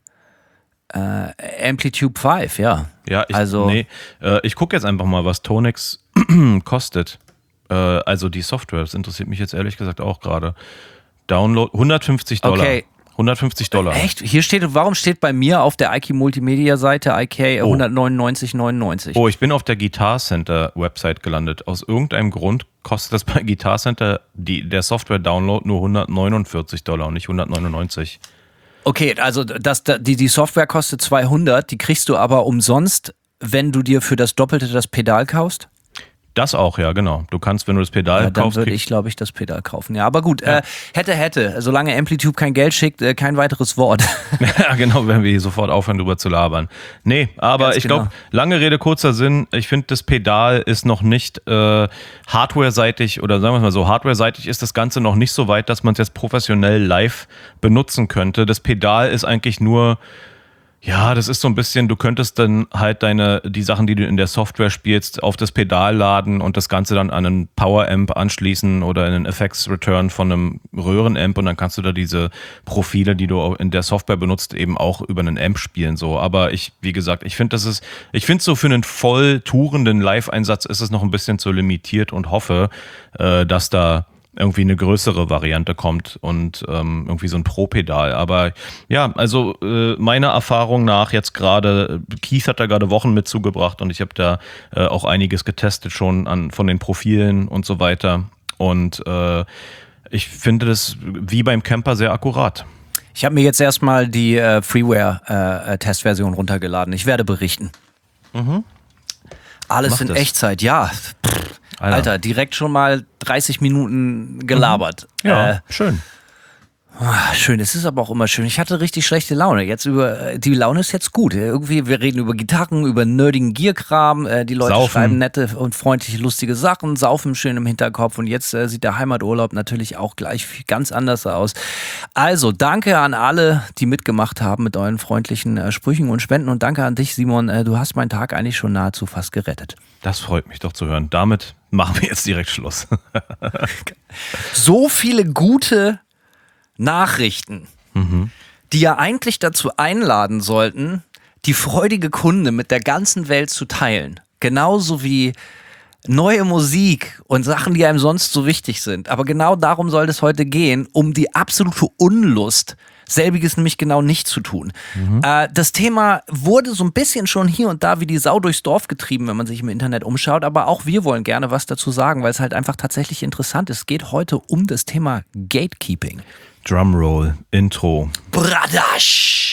Amplitube 5, ja. Ja, ich gucke jetzt einfach mal, was Tonex kostet. Also die Software, das interessiert mich jetzt ehrlich gesagt auch gerade. Download, $150. Okay. $150. Echt? Warum steht bei mir auf der IK Multimedia Seite IK 199,99? Oh, ich bin auf der Guitar Center Website gelandet. Aus irgendeinem Grund kostet das bei Guitar Center der Software-Download nur $149 und nicht $199. Okay, also die Software kostet 200, die kriegst du aber umsonst, wenn du dir für das Doppelte das Pedal kaufst? Das auch, ja, genau. Du kannst, wenn du das Pedal kaufst... Dann würde ich, glaube ich, das Pedal kaufen. Ja, aber gut, ja. Hätte. Solange Amplitube kein Geld schickt, kein weiteres Wort. Ja, genau, wenn wir hier sofort aufhören, drüber zu labern. Nee, aber ich glaube, lange Rede, kurzer Sinn. Ich finde, das Pedal ist noch nicht hardware-seitig, oder sagen wir mal so, hardware-seitig ist das Ganze noch nicht so weit, dass man es jetzt professionell live benutzen könnte. Das Pedal ist eigentlich nur... Ja, das ist so ein bisschen, du könntest dann halt die Sachen, die du in der Software spielst, auf das Pedal laden und das Ganze dann an einen Power-Amp anschließen oder einen Effects-Return von einem Röhren-Amp und dann kannst du da diese Profile, die du in der Software benutzt, eben auch über einen Amp spielen. So. Aber wie gesagt, ich finde so für einen voll tourenden Live-Einsatz ist es noch ein bisschen zu limitiert und hoffe, dass da irgendwie eine größere Variante kommt und irgendwie so ein Pro-Pedal. Aber ja, also meiner Erfahrung nach jetzt gerade, Keith hat da gerade Wochen mit zugebracht und ich habe da auch einiges getestet schon von den Profilen und so weiter. Und ich finde das wie beim Camper sehr akkurat. Ich habe mir jetzt erstmal die Freeware-Testversion runtergeladen. Ich werde berichten. Alles Mach in das. Echtzeit, ja. Alter, direkt schon mal 30 Minuten gelabert. Ja, schön. Schön, es ist aber auch immer schön. Ich hatte richtig schlechte Laune. Die Laune ist jetzt gut. Irgendwie, wir reden über Gitarren, über nerdigen Gear-Kram. Die Leute Saufen. schreiben nette und freundliche, lustige Sachen, saufen schön im Hinterkopf. Und jetzt sieht der Heimaturlaub natürlich auch gleich ganz anders aus. Also, danke an alle, die mitgemacht haben mit euren freundlichen Sprüchen und Spenden. Und danke an dich, Simon. Du hast meinen Tag eigentlich schon nahezu fast gerettet. Das freut mich doch zu hören. Damit machen wir jetzt direkt Schluss. So viele gute Nachrichten, die ja eigentlich dazu einladen sollten, die freudige Kunde mit der ganzen Welt zu teilen. Genauso wie neue Musik und Sachen, die einem sonst so wichtig sind. Aber genau darum soll es heute gehen, um die absolute Unlust, selbiges nämlich genau nicht zu tun. Das Thema wurde so ein bisschen schon hier und da wie die Sau durchs Dorf getrieben, wenn man sich im Internet umschaut. Aber auch wir wollen gerne was dazu sagen, weil es halt einfach tatsächlich interessant ist. Es geht heute um das Thema Gatekeeping. Drumroll, Intro. Bradasch!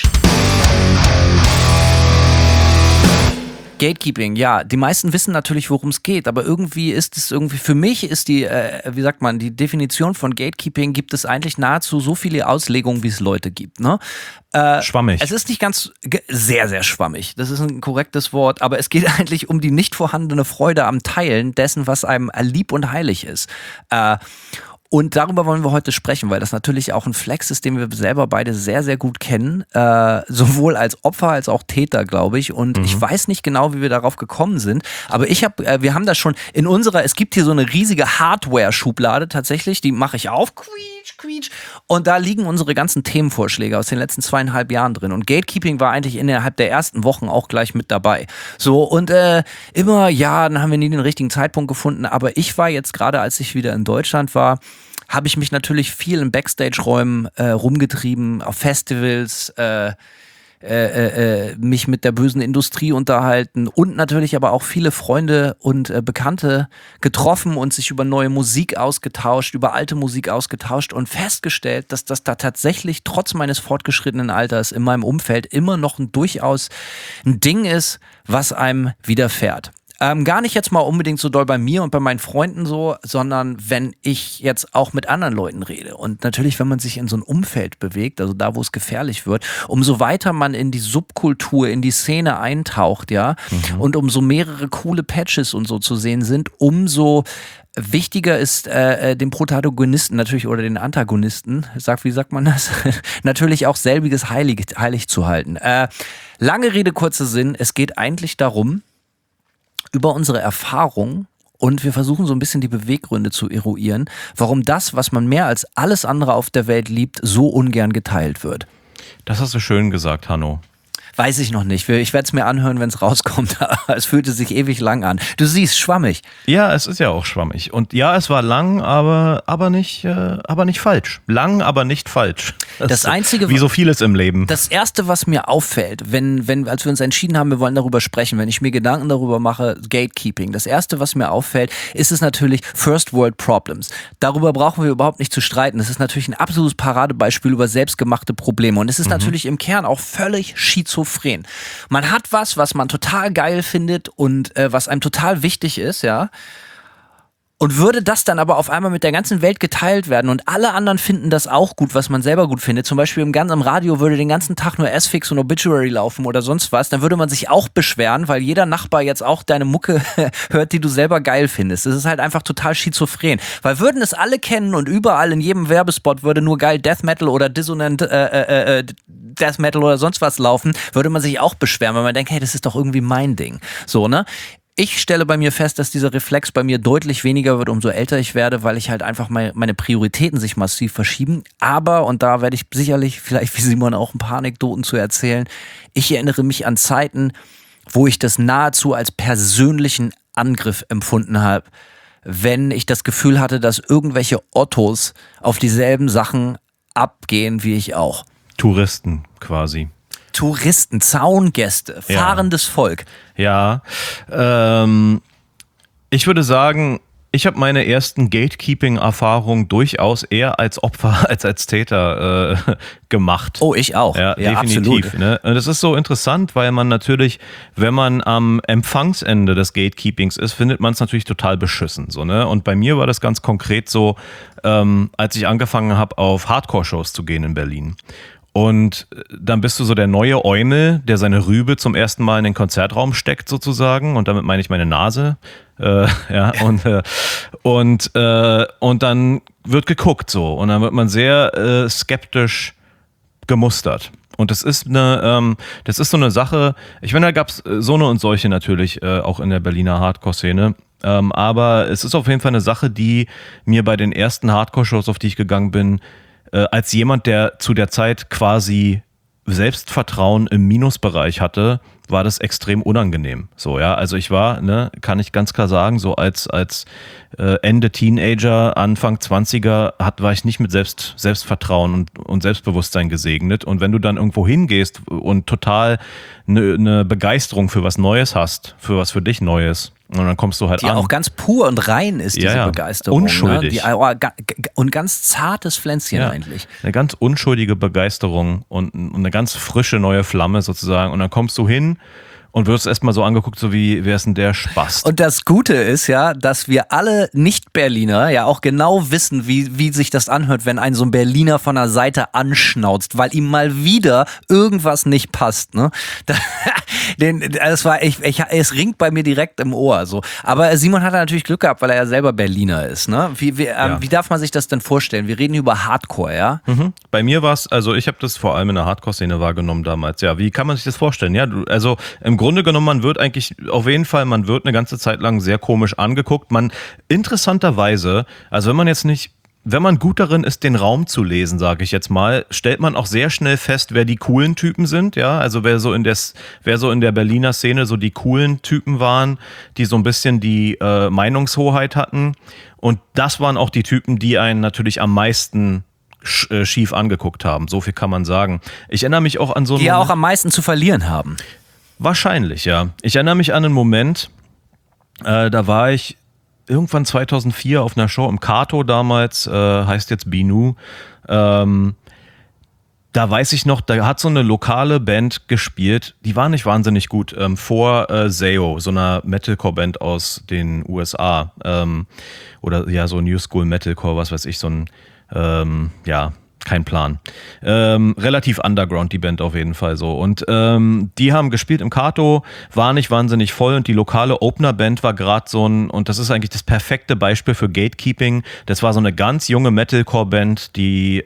Gatekeeping, ja, die meisten wissen natürlich, worum es geht, aber für mich ist die Definition von Gatekeeping, gibt es eigentlich nahezu so viele Auslegungen, wie es Leute gibt, ne? Schwammig. Es ist nicht ganz, sehr, sehr schwammig, das ist ein korrektes Wort, aber es geht eigentlich um die nicht vorhandene Freude am Teilen dessen, was einem lieb und heilig ist. Und darüber wollen wir heute sprechen, weil das natürlich auch ein Flex ist, den wir selber beide sehr, sehr gut kennen. Sowohl als Opfer als auch Täter, glaube ich. Und ich weiß nicht genau, wie wir darauf gekommen sind. Aber wir haben das schon es gibt hier so eine riesige Hardware-Schublade tatsächlich. Die mache ich auf. Quietsch, quietsch. Und da liegen unsere ganzen Themenvorschläge aus den letzten 2,5 Jahren drin. Und Gatekeeping war eigentlich innerhalb der ersten Wochen auch gleich mit dabei. So, und dann haben wir nie den richtigen Zeitpunkt gefunden. Aber ich war jetzt gerade, als ich wieder in Deutschland war, habe ich mich natürlich viel in Backstage-Räumen rumgetrieben, auf Festivals, mich mit der bösen Industrie unterhalten und natürlich aber auch viele Freunde und Bekannte getroffen und sich über neue Musik ausgetauscht, über alte Musik ausgetauscht und festgestellt, dass das da tatsächlich trotz meines fortgeschrittenen Alters in meinem Umfeld immer noch durchaus ein Ding ist, was einem widerfährt. Gar nicht jetzt mal unbedingt so doll bei mir und bei meinen Freunden so, sondern wenn ich jetzt auch mit anderen Leuten rede. Und natürlich, wenn man sich in so ein Umfeld bewegt, also da, wo es gefährlich wird, umso weiter man in die Subkultur, in die Szene eintaucht, ja, und umso mehrere coole Patches und so zu sehen sind, umso wichtiger ist dem Protagonisten natürlich oder den Antagonisten, wie sagt man das? Natürlich auch selbiges heilig zu halten. Lange Rede, kurzer Sinn, es geht eigentlich darum, über unsere Erfahrung und wir versuchen so ein bisschen die Beweggründe zu eruieren, warum das, was man mehr als alles andere auf der Welt liebt, so ungern geteilt wird. Das hast du schön gesagt, Hanno. Weiß ich noch nicht. Ich werde es mir anhören, wenn es rauskommt. Es fühlte sich ewig lang an. Du siehst, schwammig. Ja, es ist ja auch schwammig. Und ja, es war lang, aber nicht falsch. Lang, aber nicht falsch. Das Einzige, wie so vieles im Leben. Das Erste, was mir auffällt, als wir uns entschieden haben, wir wollen darüber sprechen, wenn ich mir Gedanken darüber mache, Gatekeeping, das Erste, was mir auffällt, ist es natürlich First World Problems. Darüber brauchen wir überhaupt nicht zu streiten. Das ist natürlich ein absolutes Paradebeispiel über selbstgemachte Probleme. Und es ist natürlich im Kern auch völlig schizophren. Man hat was man total geil findet und was einem total wichtig ist, ja. Und würde das dann aber auf einmal mit der ganzen Welt geteilt werden und alle anderen finden das auch gut, was man selber gut findet. Zum Beispiel im Radio würde den ganzen Tag nur S-Fix und Obituary laufen oder sonst was. Dann würde man sich auch beschweren, weil jeder Nachbar jetzt auch deine Mucke hört, die du selber geil findest. Das ist halt einfach total schizophren. Weil würden es alle kennen und überall in jedem Werbespot würde nur geil Death Metal oder Dissonant Death Metal oder sonst was laufen, würde man sich auch beschweren, weil man denkt, hey, das ist doch irgendwie mein Ding. So, ne? Ich stelle bei mir fest, dass dieser Reflex bei mir deutlich weniger wird, umso älter ich werde, weil ich halt einfach meine Prioritäten sich massiv verschieben. Aber, und da werde ich sicherlich, vielleicht wie Simon, auch ein paar Anekdoten zu erzählen, ich erinnere mich an Zeiten, wo ich das nahezu als persönlichen Angriff empfunden habe, wenn ich das Gefühl hatte, dass irgendwelche Ottos auf dieselben Sachen abgehen wie ich auch. Touristen quasi. Touristen, Zaungäste, fahrendes Volk. Ja, ich würde sagen, ich habe meine ersten Gatekeeping-Erfahrungen durchaus eher als Opfer als als Täter gemacht. Oh, ich auch. Ja, definitiv. Absolut. Ne? Und das ist so interessant, weil man natürlich, wenn man am Empfangsende des Gatekeepings ist, findet man es natürlich total beschissen. So, ne? Und bei mir war das ganz konkret so, als ich angefangen habe, auf Hardcore-Shows zu gehen in Berlin. Und dann bist du so der neue Eumel, der seine Rübe zum ersten Mal in den Konzertraum steckt sozusagen. Und damit meine ich meine Nase. Und dann wird geguckt so. Und dann wird man sehr skeptisch gemustert. Und das ist so eine Sache, ich meine, da gab es so eine und solche natürlich auch in der Berliner Hardcore-Szene. Aber es ist auf jeden Fall eine Sache, die mir bei den ersten Hardcore-Shows, auf die ich gegangen bin, als jemand, der zu der Zeit quasi Selbstvertrauen im Minusbereich hatte, war das extrem unangenehm. So, ja, also ich war, kann ich ganz klar sagen, so als Ende Teenager, Anfang 20er war ich nicht mit Selbstvertrauen und Selbstbewusstsein gesegnet. Und wenn du dann irgendwo hingehst und total eine Begeisterung für was Neues hast, für was für dich Neues, und dann kommst du halt die an. Die auch ganz pur und rein ist, diese Begeisterung. Unschuldig. Ne? Und ganz zartes Pflänzchen eigentlich. Eine ganz unschuldige Begeisterung und eine ganz frische neue Flamme sozusagen. Und dann kommst du hin und wirst erstmal so angeguckt, so wie, wer ist denn der Spast? Und das Gute ist ja, dass wir alle Nicht-Berliner ja auch genau wissen, wie sich das anhört, wenn ein so ein Berliner von der Seite anschnauzt, weil ihm mal wieder irgendwas nicht passt. Ne? Es ringt bei mir direkt im Ohr. So. Aber Simon hat natürlich Glück gehabt, weil er ja selber Berliner ist. Ne? Wie darf man sich das denn vorstellen? Wir reden über Hardcore, ja? Mhm. Bei mir war es, also ich habe das vor allem in der Hardcore-Szene wahrgenommen damals. Ja, wie kann man sich das vorstellen? Ja, also im Grunde genommen, man wird eigentlich auf jeden Fall, man wird eine ganze Zeit lang sehr komisch angeguckt. Interessanterweise, also wenn man gut darin ist, den Raum zu lesen, sage ich jetzt mal, stellt man auch sehr schnell fest, wer die coolen Typen sind, ja, also wer so in der Berliner Szene so die coolen Typen waren, die so ein bisschen die Meinungshoheit hatten, und das waren auch die Typen, die einen natürlich am meisten schief angeguckt haben, so viel kann man sagen. Ich erinnere mich auch an so die ja auch am meisten zu verlieren haben. Wahrscheinlich, ja. Ich erinnere mich an einen Moment, da war ich irgendwann 2004 auf einer Show im Kato damals, heißt jetzt Binu. Da weiß ich noch, da hat so eine lokale Band gespielt, die war nicht wahnsinnig gut, vor Zao, so einer Metalcore-Band aus den USA. Oder ja, so New School Metalcore, was weiß ich, so ein, kein Plan. Relativ underground, die Band auf jeden Fall so. Und die haben gespielt im Kato, war nicht wahnsinnig voll, und die lokale Opener-Band war gerade so und das ist eigentlich das perfekte Beispiel für Gatekeeping. Das war so eine ganz junge Metalcore-Band, die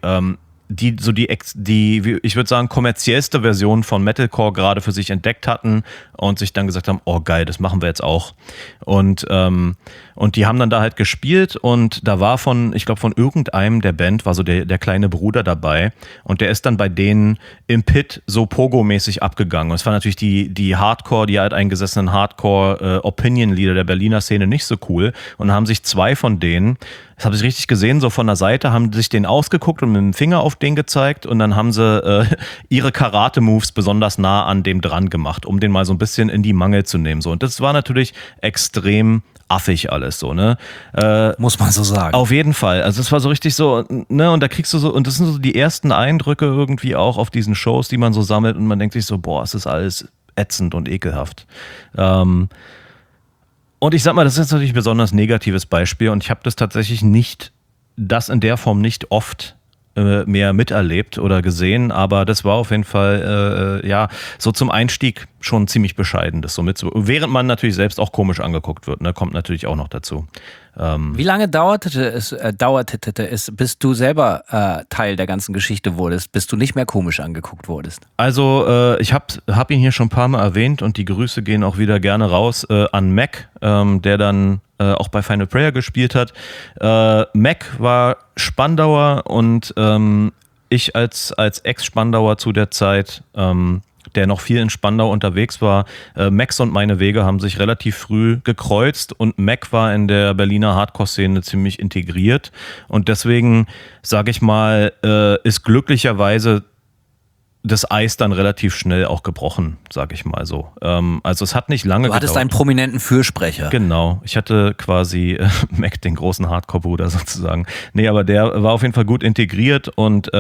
ich würde sagen, kommerziellste Version von Metalcore gerade für sich entdeckt hatten und sich dann gesagt haben, oh geil, das machen wir jetzt auch. Und die haben dann da halt gespielt, und da war ich glaube von irgendeinem der Band war so der kleine Bruder dabei, und der ist dann bei denen im Pit so Pogo-mäßig abgegangen. Und es war natürlich die Hardcore, die halt eingesessenen Hardcore-Opinion-Leader der Berliner Szene nicht so cool, und haben sich zwei von denen, das habe ich richtig gesehen, so von der Seite, haben sich den ausgeguckt und mit dem Finger auf den gezeigt, und dann haben sie ihre Karate-Moves besonders nah an dem dran gemacht, um den mal so ein bisschen in die Mangel zu nehmen. So. Und das war natürlich extrem affig alles so, ne? Muss man so sagen. Auf jeden Fall. Also es war so richtig so, ne, und da kriegst du so, und das sind so die ersten Eindrücke irgendwie auch auf diesen Shows, die man so sammelt, und man denkt sich so, boah, es ist alles ätzend und ekelhaft. Und ich sag mal, das ist jetzt natürlich ein besonders negatives Beispiel, und ich habe das tatsächlich das in der Form nicht oft mehr miterlebt oder gesehen, aber das war auf jeden Fall, so zum Einstieg schon ziemlich bescheiden, das so während man natürlich selbst auch komisch angeguckt wird, ne, kommt natürlich auch noch dazu. Wie lange dauerte es, bis du selber Teil der ganzen Geschichte wurdest, bis du nicht mehr komisch angeguckt wurdest? Also ich hab ihn hier schon ein paar Mal erwähnt und die Grüße gehen auch wieder gerne raus an Mac, der dann auch bei Final Prayer gespielt hat. Mac war Spandauer und ich als Ex-Spandauer zu der Zeit, der noch viel in Spandau unterwegs war. Max und meine Wege haben sich relativ früh gekreuzt und Mac war in der Berliner Hardcore-Szene ziemlich integriert und deswegen, sage ich mal, ist glücklicherweise das Eis dann relativ schnell auch gebrochen, sage ich mal so. Also es hat nicht lange gedauert. Du hattest einen prominenten Fürsprecher. Genau, ich hatte quasi Mac, den großen Hardcore-Bruder sozusagen. Nee, aber der war auf jeden Fall gut integriert und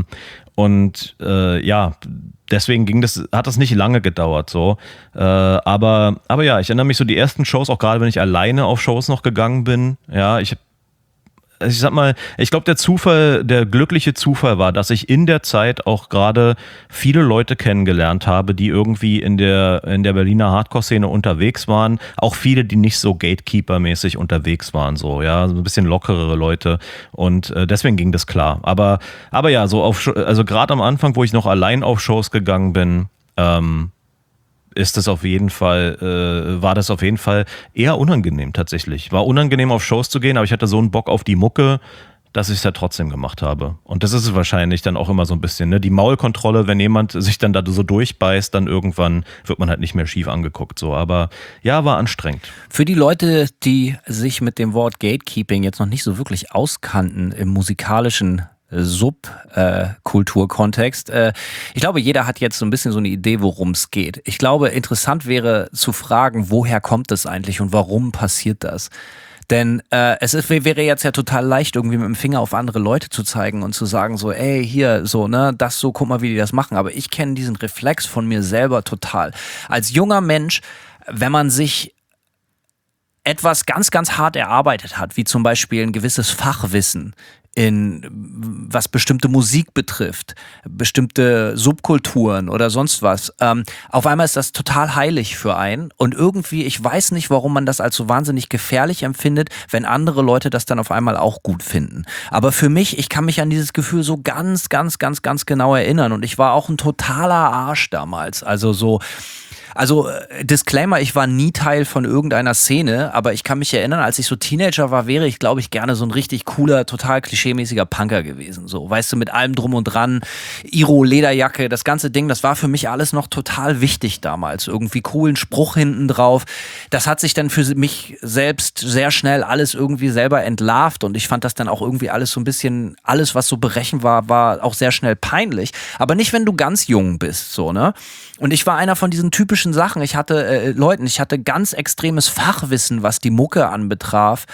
deswegen hat das nicht lange gedauert so. Aber ja, ich erinnere mich so die ersten Shows, auch gerade wenn ich alleine auf Shows noch gegangen bin. Ja, ich sag mal, ich glaube, der glückliche Zufall war, dass ich in der Zeit auch gerade viele Leute kennengelernt habe, die irgendwie in der Berliner Hardcore-Szene unterwegs waren. Auch viele, die nicht so Gatekeeper-mäßig unterwegs waren, so, ja, so ein bisschen lockerere Leute. Und deswegen ging das klar. Aber ja, also gerade am Anfang, wo ich noch allein auf Shows gegangen bin, ist das auf jeden Fall, war das auf jeden Fall eher unangenehm tatsächlich. War unangenehm auf Shows zu gehen, aber ich hatte so einen Bock auf die Mucke, dass ich es ja trotzdem gemacht habe. Und das ist es wahrscheinlich dann auch immer so ein bisschen, ne? Die Maulkontrolle, wenn jemand sich dann da so durchbeißt, dann irgendwann wird man halt nicht mehr schief angeguckt. So. Aber ja, war anstrengend. Für die Leute, die sich mit dem Wort Gatekeeping jetzt noch nicht so wirklich auskannten im musikalischen Subkulturkontext. Ich glaube, jeder hat jetzt so ein bisschen so eine Idee, worum es geht. Ich glaube, interessant wäre zu fragen, woher kommt es eigentlich und warum passiert das? Denn wäre jetzt ja total leicht, irgendwie mit dem Finger auf andere Leute zu zeigen und zu sagen so, ey, hier, so, ne, das so, guck mal, wie die das machen. Aber ich kenne diesen Reflex von mir selber total. Als junger Mensch, wenn man sich etwas ganz, ganz hart erarbeitet hat, wie zum Beispiel ein gewisses Fachwissen was bestimmte Musik betrifft, bestimmte Subkulturen oder sonst was. Auf einmal ist das total heilig für einen und irgendwie, ich weiß nicht, warum man das als so wahnsinnig gefährlich empfindet, wenn andere Leute das dann auf einmal auch gut finden. Aber für mich, ich kann mich an dieses Gefühl so ganz, ganz, ganz, ganz genau erinnern und ich war auch ein totaler Arsch damals. Also Disclaimer, ich war nie Teil von irgendeiner Szene, aber ich kann mich erinnern, als ich so Teenager war, wäre ich, glaube ich, gerne so ein richtig cooler, total klischeemäßiger Punker gewesen. So, weißt du, mit allem drum und dran, Iro, Lederjacke, das ganze Ding, das war für mich alles noch total wichtig damals. Irgendwie coolen Spruch hinten drauf. Das hat sich dann für mich selbst sehr schnell alles irgendwie selber entlarvt und ich fand das dann auch irgendwie alles so ein bisschen, alles was so berechenbar war, auch sehr schnell peinlich. Aber nicht, wenn du ganz jung bist, so, ne? Und ich war einer von diesen typischen Sachen. Ich hatte ganz extremes Fachwissen, was die Mucke anbetraf.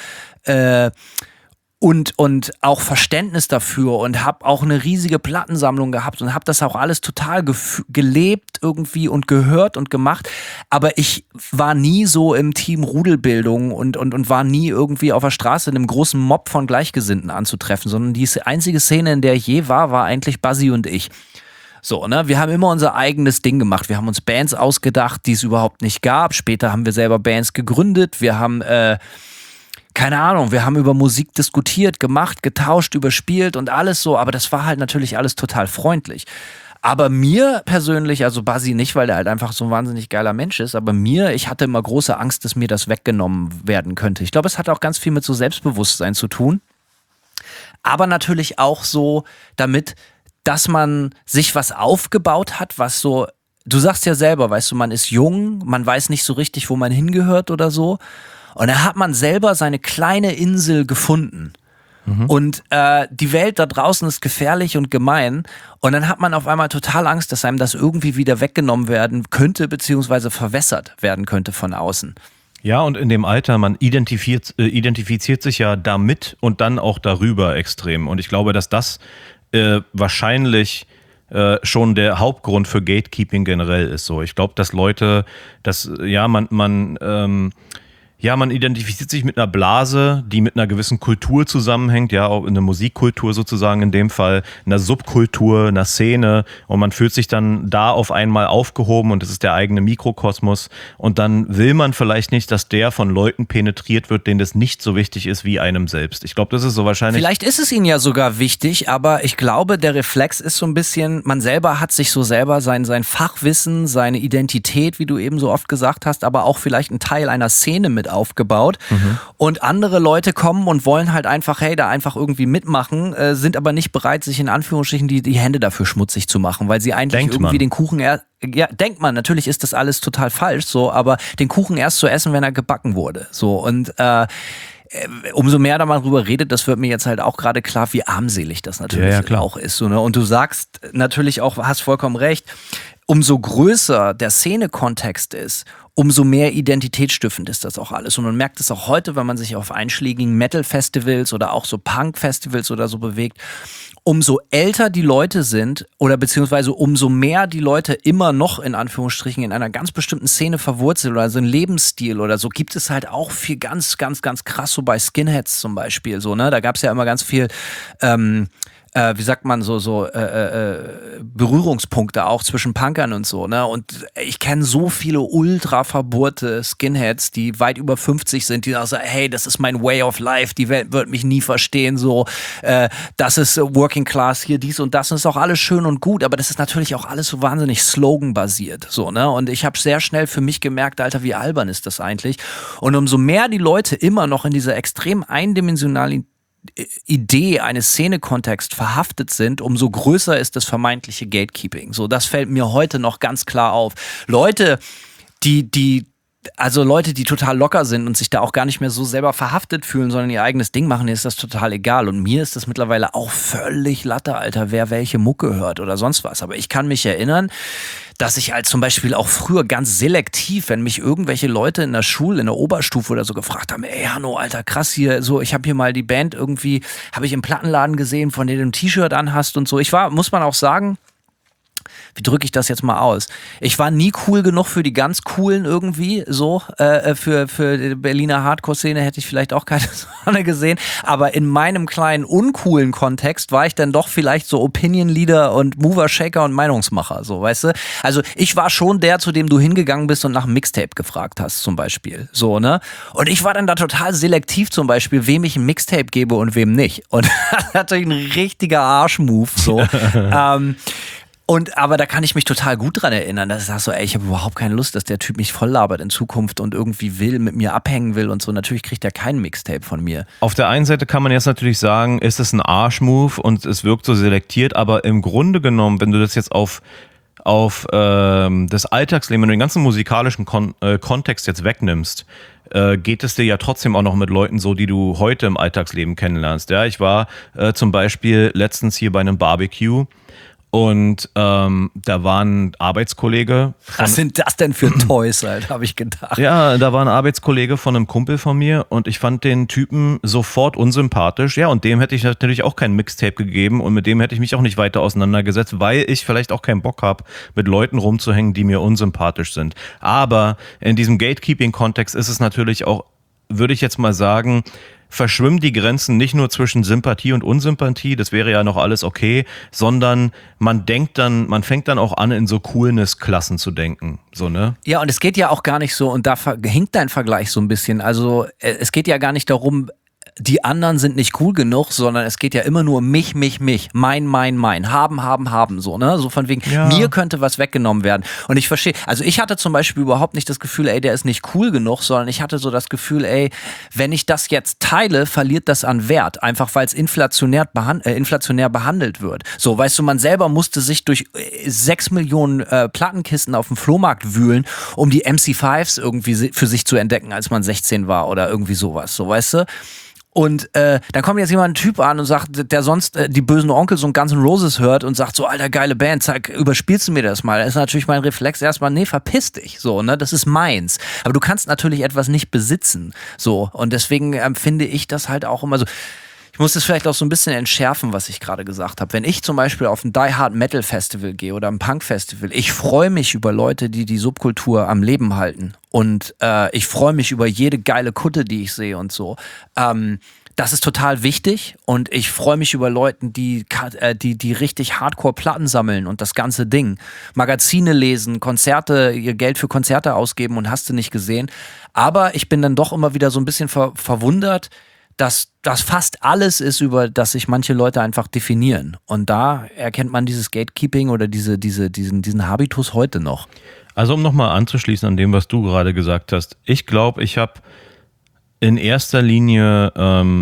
Und auch Verständnis dafür und habe auch eine riesige Plattensammlung gehabt und habe das auch alles total gelebt irgendwie und gehört und gemacht. Aber ich war nie so im Team Rudelbildung und war nie irgendwie auf der Straße in einem großen Mob von Gleichgesinnten anzutreffen, sondern die einzige Szene, in der ich je war eigentlich Buzzy und ich. So, ne? Wir haben immer unser eigenes Ding gemacht. Wir haben uns Bands ausgedacht, die es überhaupt nicht gab. Später haben wir selber Bands gegründet. Wir haben, keine Ahnung, wir haben über Musik diskutiert, gemacht, getauscht, überspielt und alles so. Aber das war halt natürlich alles total freundlich. Aber mir persönlich, also Buzzy nicht, weil der halt einfach so ein wahnsinnig geiler Mensch ist, aber ich hatte immer große Angst, dass mir das weggenommen werden könnte. Ich glaube, es hat auch ganz viel mit so Selbstbewusstsein zu tun. Aber natürlich auch so damit, dass man sich was aufgebaut hat, was so, du sagst ja selber, weißt du, man ist jung, man weiß nicht so richtig, wo man hingehört oder so. Und da hat man selber seine kleine Insel gefunden. Mhm. Und die Welt da draußen ist gefährlich und gemein. Und dann hat man auf einmal total Angst, dass einem das irgendwie wieder weggenommen werden könnte, beziehungsweise verwässert werden könnte von außen. Ja, und in dem Alter, man identifiziert sich ja damit und dann auch darüber extrem. Und ich glaube, dass das wahrscheinlich schon der Hauptgrund für Gatekeeping generell ist so. Ich glaube, dass Leute, man Ja, man identifiziert sich mit einer Blase, die mit einer gewissen Kultur zusammenhängt, ja, auch eine Musikkultur sozusagen in dem Fall, einer Subkultur, einer Szene, und man fühlt sich dann da auf einmal aufgehoben und das ist der eigene Mikrokosmos, und dann will man vielleicht nicht, dass der von Leuten penetriert wird, denen das nicht so wichtig ist wie einem selbst. Ich glaube, das ist so wahrscheinlich... Vielleicht ist es ihnen ja sogar wichtig, aber ich glaube, der Reflex ist so ein bisschen, man selber hat sich so selber sein Fachwissen, seine Identität, wie du eben so oft gesagt hast, aber auch vielleicht ein Teil einer Szene mit aufgebaut. Und andere Leute kommen und wollen halt einfach, hey, da einfach irgendwie mitmachen, sind aber nicht bereit, sich in Anführungsstrichen die Hände dafür schmutzig zu machen, weil sie eigentlich Denkt irgendwie man. den Kuchen denkt man, natürlich ist das alles total falsch, so, aber den Kuchen erst zu essen, wenn er gebacken wurde. So, und umso mehr da mal drüber redet, das wird mir jetzt halt auch gerade klar, wie armselig das natürlich klar. auch ist. So, ne? Und du sagst natürlich auch, hast vollkommen recht, umso größer der Szene-Kontext ist, umso mehr identitätsstiftend ist das auch alles. Und man merkt es auch heute, wenn man sich auf einschlägigen Metal-Festivals oder auch so Punk-Festivals oder so bewegt, umso älter die Leute sind oder beziehungsweise umso mehr die Leute immer noch in Anführungsstrichen in einer ganz bestimmten Szene verwurzelt oder so ein Lebensstil oder so, gibt es halt auch viel ganz, ganz, ganz krass so bei Skinheads zum Beispiel. So, ne? Da gab es ja immer ganz viel wie sagt man, Berührungspunkte auch zwischen Punkern und so, ne? Und ich kenne so viele ultra verbohrte Skinheads, die weit über 50 sind, die auch sagen, hey, das ist mein Way of Life, die Welt wird mich nie verstehen, so, das ist Working Class hier, dies und das, und ist auch alles schön und gut, aber das ist natürlich auch alles so wahnsinnig slogan-basiert, so, ne? Und ich habe sehr schnell für mich gemerkt, Alter, wie albern ist das eigentlich? Und umso mehr die Leute immer noch in dieser extrem eindimensionalen Idee eines Szenekontexts verhaftet sind, umso größer ist das vermeintliche Gatekeeping. So, das fällt mir heute noch ganz klar auf. Leute, die total locker sind und sich da auch gar nicht mehr so selber verhaftet fühlen, sondern ihr eigenes Ding machen, ist das total egal. Und mir ist das mittlerweile auch völlig Latte, Alter, wer welche Mucke hört oder sonst was. Aber ich kann mich erinnern, dass ich als zum Beispiel auch früher ganz selektiv, wenn mich irgendwelche Leute in der Schule, in der Oberstufe oder so gefragt haben, ey Hanno, Alter, krass hier, so, ich habe hier mal die Band irgendwie, habe ich im Plattenladen gesehen, von dem du ein T-Shirt anhast und so. Ich war, muss man auch sagen, wie drücke ich das jetzt mal aus? Ich war nie cool genug für die ganz coolen irgendwie, so, für die Berliner Hardcore-Szene hätte ich vielleicht auch keine Sonne gesehen, aber in meinem kleinen uncoolen Kontext war ich dann doch vielleicht so Opinion-Leader und Mover, Shaker und Meinungsmacher, so, weißt du? Also ich war schon der, zu dem du hingegangen bist und nach einem Mixtape gefragt hast, zum Beispiel, so, ne? Und ich war dann da total selektiv zum Beispiel, wem ich ein Mixtape gebe und wem nicht. Und das ist natürlich ein richtiger Arschmove, so. Aber da kann ich mich total gut dran erinnern, dass ich sage so, ey, ich habe überhaupt keine Lust, dass der Typ mich voll labert in Zukunft und irgendwie mit mir abhängen will und so. Natürlich kriegt er kein Mixtape von mir. Auf der einen Seite kann man jetzt natürlich sagen, ist es ein Arschmove und es wirkt so selektiert, aber im Grunde genommen, wenn du das jetzt auf das Alltagsleben, wenn du den ganzen musikalischen Kontext jetzt wegnimmst, geht es dir ja trotzdem auch noch mit Leuten so, die du heute im Alltagsleben kennenlernst. Ja, ich war zum Beispiel letztens hier bei einem Barbecue. Und da war ein Arbeitskollege. Was sind das denn für Toys, halt, habe ich gedacht. Ja, da war ein Arbeitskollege von einem Kumpel von mir und ich fand den Typen sofort unsympathisch. Ja, und dem hätte ich natürlich auch kein Mixtape gegeben und mit dem hätte ich mich auch nicht weiter auseinandergesetzt, weil ich vielleicht auch keinen Bock habe, mit Leuten rumzuhängen, die mir unsympathisch sind. Aber in diesem Gatekeeping-Kontext ist es natürlich auch, würde ich jetzt mal sagen, verschwimmen die Grenzen nicht nur zwischen Sympathie und Unsympathie, das wäre ja noch alles okay, sondern man fängt dann auch an, in so Coolness-Klassen zu denken, so, ne? Ja, und es geht ja auch gar nicht so, und da hinkt dein Vergleich so ein bisschen, also es geht ja gar nicht darum, die anderen sind nicht cool genug, sondern es geht ja immer nur um mich, mein, haben, so, ne? So von wegen, ja. Mir könnte was weggenommen werden. Und ich verstehe, also ich hatte zum Beispiel überhaupt nicht das Gefühl, ey, der ist nicht cool genug, sondern ich hatte so das Gefühl, ey, wenn ich das jetzt teile, verliert das an Wert, einfach weil es inflationär behandelt wird. So, weißt du, man selber musste sich durch 6 Millionen Plattenkisten auf dem Flohmarkt wühlen, um die MC5s irgendwie für sich zu entdecken, als man 16 war oder irgendwie sowas, so, weißt du? Und dann kommt jetzt jemand, ein Typ an und sagt, der sonst die bösen Onkels und Guns N' Roses hört und sagt so, alter, geile Band, überspielst du mir das mal? Da ist natürlich mein Reflex erstmal, nee, verpiss dich, so, ne, das ist meins. Aber du kannst natürlich etwas nicht besitzen, so. Und deswegen finde ich das halt auch immer so. Ich muss es vielleicht auch so ein bisschen entschärfen, was ich gerade gesagt habe. Wenn ich zum Beispiel auf ein Die Hard Metal Festival gehe oder ein Punk Festival, ich freue mich über Leute, die die Subkultur am Leben halten. Und ich freue mich über jede geile Kutte, die ich sehe und so. Das ist total wichtig und ich freue mich über Leute, die richtig Hardcore-Platten sammeln und das ganze Ding. Magazine lesen, Konzerte, ihr Geld für Konzerte ausgeben und hast du nicht gesehen. Aber ich bin dann doch immer wieder so ein bisschen verwundert, dass das fast alles ist, über das sich manche Leute einfach definieren. Und da erkennt man dieses Gatekeeping oder diesen Habitus heute noch. Also um nochmal anzuschließen an dem, was du gerade gesagt hast. Ich glaube, ich habe in erster Linie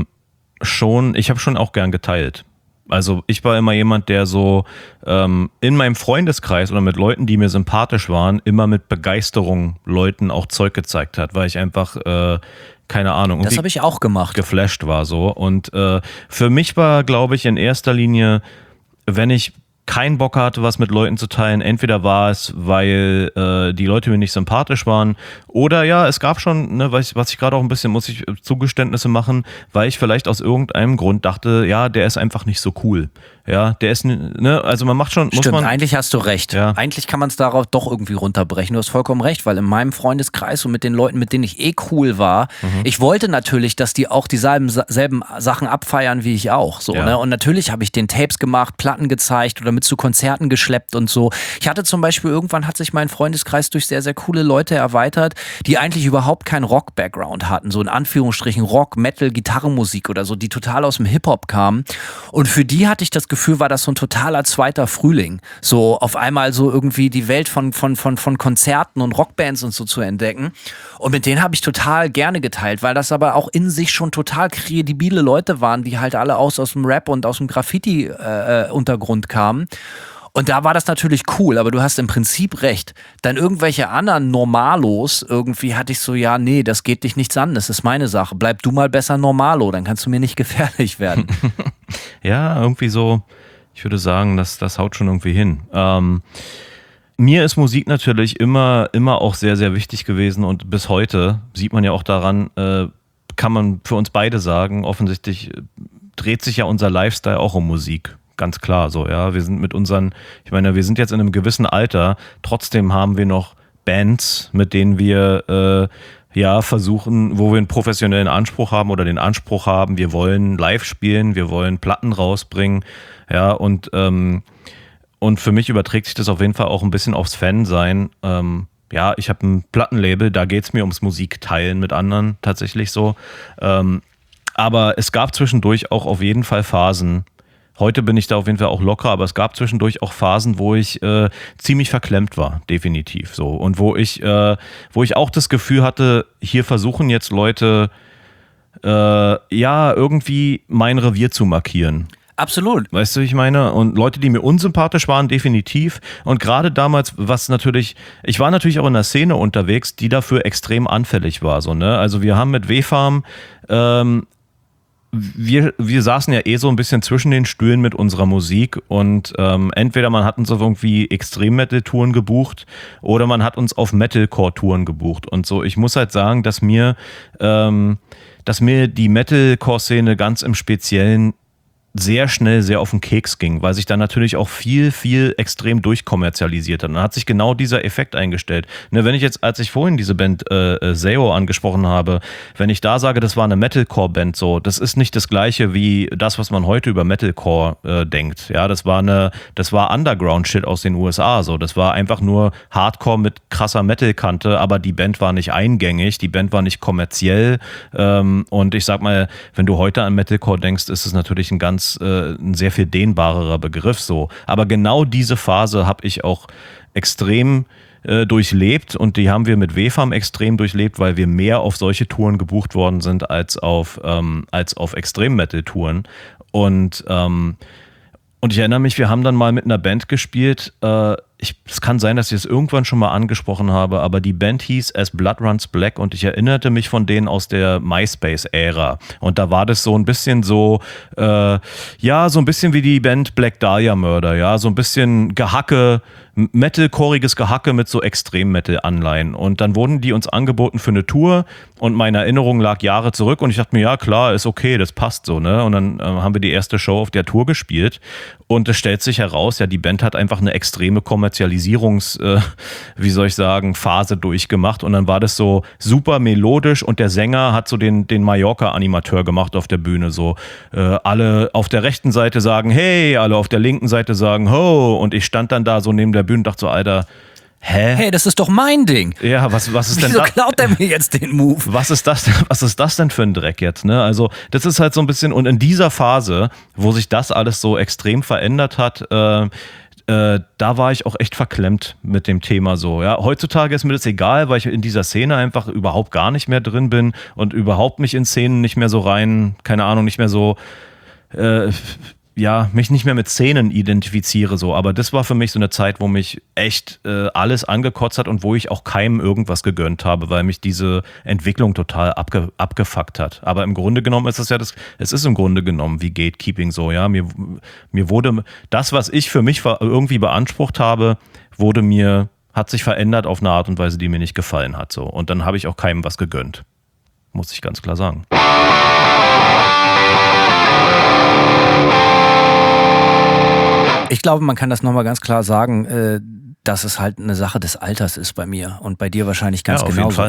ich habe schon auch gern geteilt. Also ich war immer jemand, der so in meinem Freundeskreis oder mit Leuten, die mir sympathisch waren, immer mit Begeisterung Leuten auch Zeug gezeigt hat, weil ich einfach, keine Ahnung, das habe ich auch gemacht, geflasht war so. Und für mich war, glaube ich, in erster Linie, wenn ich keinen Bock hatte, was mit Leuten zu teilen. Entweder war es, weil die Leute mir nicht sympathisch waren oder ja, es gab schon, ne, was ich gerade auch ein bisschen, muss ich Zugeständnisse machen, weil ich vielleicht aus irgendeinem Grund dachte, ja, der ist einfach nicht so cool. Ja, der ist, ne, also man macht schon, Stimmt, eigentlich hast du recht. Ja. Eigentlich kann man es darauf doch irgendwie runterbrechen. Du hast vollkommen recht, weil in meinem Freundeskreis und mit den Leuten, mit denen ich cool war, ich wollte natürlich, dass die auch dieselben Sachen abfeiern wie ich auch. So, ja. Ne? Und natürlich habe ich den Tapes gemacht, Platten gezeigt oder mit zu Konzerten geschleppt und so. Ich hatte zum Beispiel, irgendwann hat sich mein Freundeskreis durch sehr, sehr coole Leute erweitert, die eigentlich überhaupt keinen Rock-Background hatten. So in Anführungsstrichen Rock, Metal, Gitarrenmusik oder so, die total aus dem Hip-Hop kamen. Und für die hatte ich das Gefühl, war das so ein totaler zweiter Frühling. So auf einmal so irgendwie die Welt von Konzerten und Rockbands und so zu entdecken. Und mit denen habe ich total gerne geteilt, weil das aber auch in sich schon total kredibile Leute waren, die halt alle aus dem Rap und aus dem Graffiti-Untergrund kamen. Und da war das natürlich cool, aber du hast im Prinzip recht. Dann irgendwelche anderen Normalos, irgendwie hatte ich so, ja, nee, das geht dich nichts an, das ist meine Sache. Bleib du mal besser Normalo, dann kannst du mir nicht gefährlich werden. Ja, irgendwie so, ich würde sagen, das haut schon irgendwie hin. Mir ist Musik natürlich immer auch sehr, sehr wichtig gewesen und bis heute sieht man ja auch daran, kann man für uns beide sagen, offensichtlich dreht sich ja unser Lifestyle auch um Musik. Ganz klar so, ja. Wir sind wir sind jetzt in einem gewissen Alter, trotzdem haben wir noch Bands, mit denen wir versuchen, wo wir einen professionellen Anspruch haben oder den Anspruch haben, wir wollen live spielen, wir wollen Platten rausbringen, ja, und für mich überträgt sich das auf jeden Fall auch ein bisschen aufs Fan-Sein. Ja, ich habe ein Plattenlabel, da geht's mir ums Musikteilen mit anderen tatsächlich so. Aber es gab zwischendurch auch auf jeden Fall Phasen. Heute bin ich da auf jeden Fall auch locker, aber es gab zwischendurch auch Phasen, wo ich ziemlich verklemmt war, definitiv so. Und wo ich auch das Gefühl hatte, hier versuchen jetzt Leute irgendwie mein Revier zu markieren. Absolut. Weißt du, wie ich meine? Und Leute, die mir unsympathisch waren, definitiv. Und gerade damals, ich war natürlich auch in einer Szene unterwegs, die dafür extrem anfällig war. So, ne? Also wir haben mit W-Farm wir saßen ja so ein bisschen zwischen den Stühlen mit unserer Musik und entweder man hat uns auf irgendwie Extrem-Metal-Touren gebucht oder man hat uns auf Metalcore-Touren gebucht und so. Ich muss halt sagen, dass mir die Metalcore-Szene ganz im Speziellen sehr schnell sehr auf den Keks ging, weil sich dann natürlich auch viel extrem durchkommerzialisiert hat. Und dann hat sich genau dieser Effekt eingestellt. Ne, als ich vorhin diese Band Seo angesprochen habe, wenn ich da sage, das war eine Metalcore-Band, so, das ist nicht das Gleiche wie das, was man heute über Metalcore denkt. Ja, das war Underground-Shit aus den USA, so. Das war einfach nur Hardcore mit krasser Metal-Kante, aber die Band war nicht eingängig, die Band war nicht kommerziell. Und ich sag mal, wenn du heute an Metalcore denkst, ist es natürlich ein sehr viel dehnbarerer Begriff so. Aber genau diese Phase habe ich auch extrem durchlebt und die haben wir mit W-Farm extrem durchlebt, weil wir mehr auf solche Touren gebucht worden sind als auf Extrem-Metal-Touren. Und ich erinnere mich, wir haben dann mal mit einer Band gespielt, es kann sein, dass ich es irgendwann schon mal angesprochen habe, aber die Band hieß As Blood Runs Black und ich erinnerte mich von denen aus der MySpace-Ära. Und da war das so ein bisschen so, so ein bisschen wie die Band Black Dahlia Murder, ja, so ein bisschen Gehacke, metalcoreiges Gehacke mit so Extrem-Metal-Anleihen. Und dann wurden die uns angeboten für eine Tour und meine Erinnerung lag Jahre zurück und ich dachte mir, ja klar, ist okay, das passt so, ne? Und dann haben wir die erste Show auf der Tour gespielt und es stellt sich heraus, ja, die Band hat einfach eine extreme Phase durchgemacht und dann war das so super melodisch und der Sänger hat so den Mallorca-Animateur gemacht auf der Bühne, so alle auf der rechten Seite sagen hey, alle auf der linken Seite sagen ho und ich stand dann da so neben der Bühne und dachte so, Alter, hä? Hey, das ist doch mein Ding. Ja, was ist denn Wieso das? klaut er mir jetzt den Move? Was ist das denn für ein Dreck jetzt, ne? Also, das ist halt so ein bisschen, und in dieser Phase, wo sich das alles so extrem verändert hat, da war ich auch echt verklemmt mit dem Thema so, ja. Heutzutage ist mir das egal, weil ich in dieser Szene einfach überhaupt gar nicht mehr drin bin und überhaupt mich in Szenen nicht mehr so rein, keine Ahnung, nicht mehr so, mich nicht mehr mit Szenen identifiziere so, aber das war für mich so eine Zeit, wo mich echt alles angekotzt hat und wo ich auch keinem irgendwas gegönnt habe, weil mich diese Entwicklung total abgefuckt hat. Aber im Grunde genommen ist es ist im Grunde genommen wie Gatekeeping so, ja, mir wurde das, was ich für mich irgendwie beansprucht habe, hat sich verändert auf eine Art und Weise, die mir nicht gefallen hat so, und dann habe ich auch keinem was gegönnt, muss ich ganz klar sagen. Ich glaube, man kann das nochmal ganz klar sagen, dass es halt eine Sache des Alters ist bei mir und bei dir wahrscheinlich ganz genauso.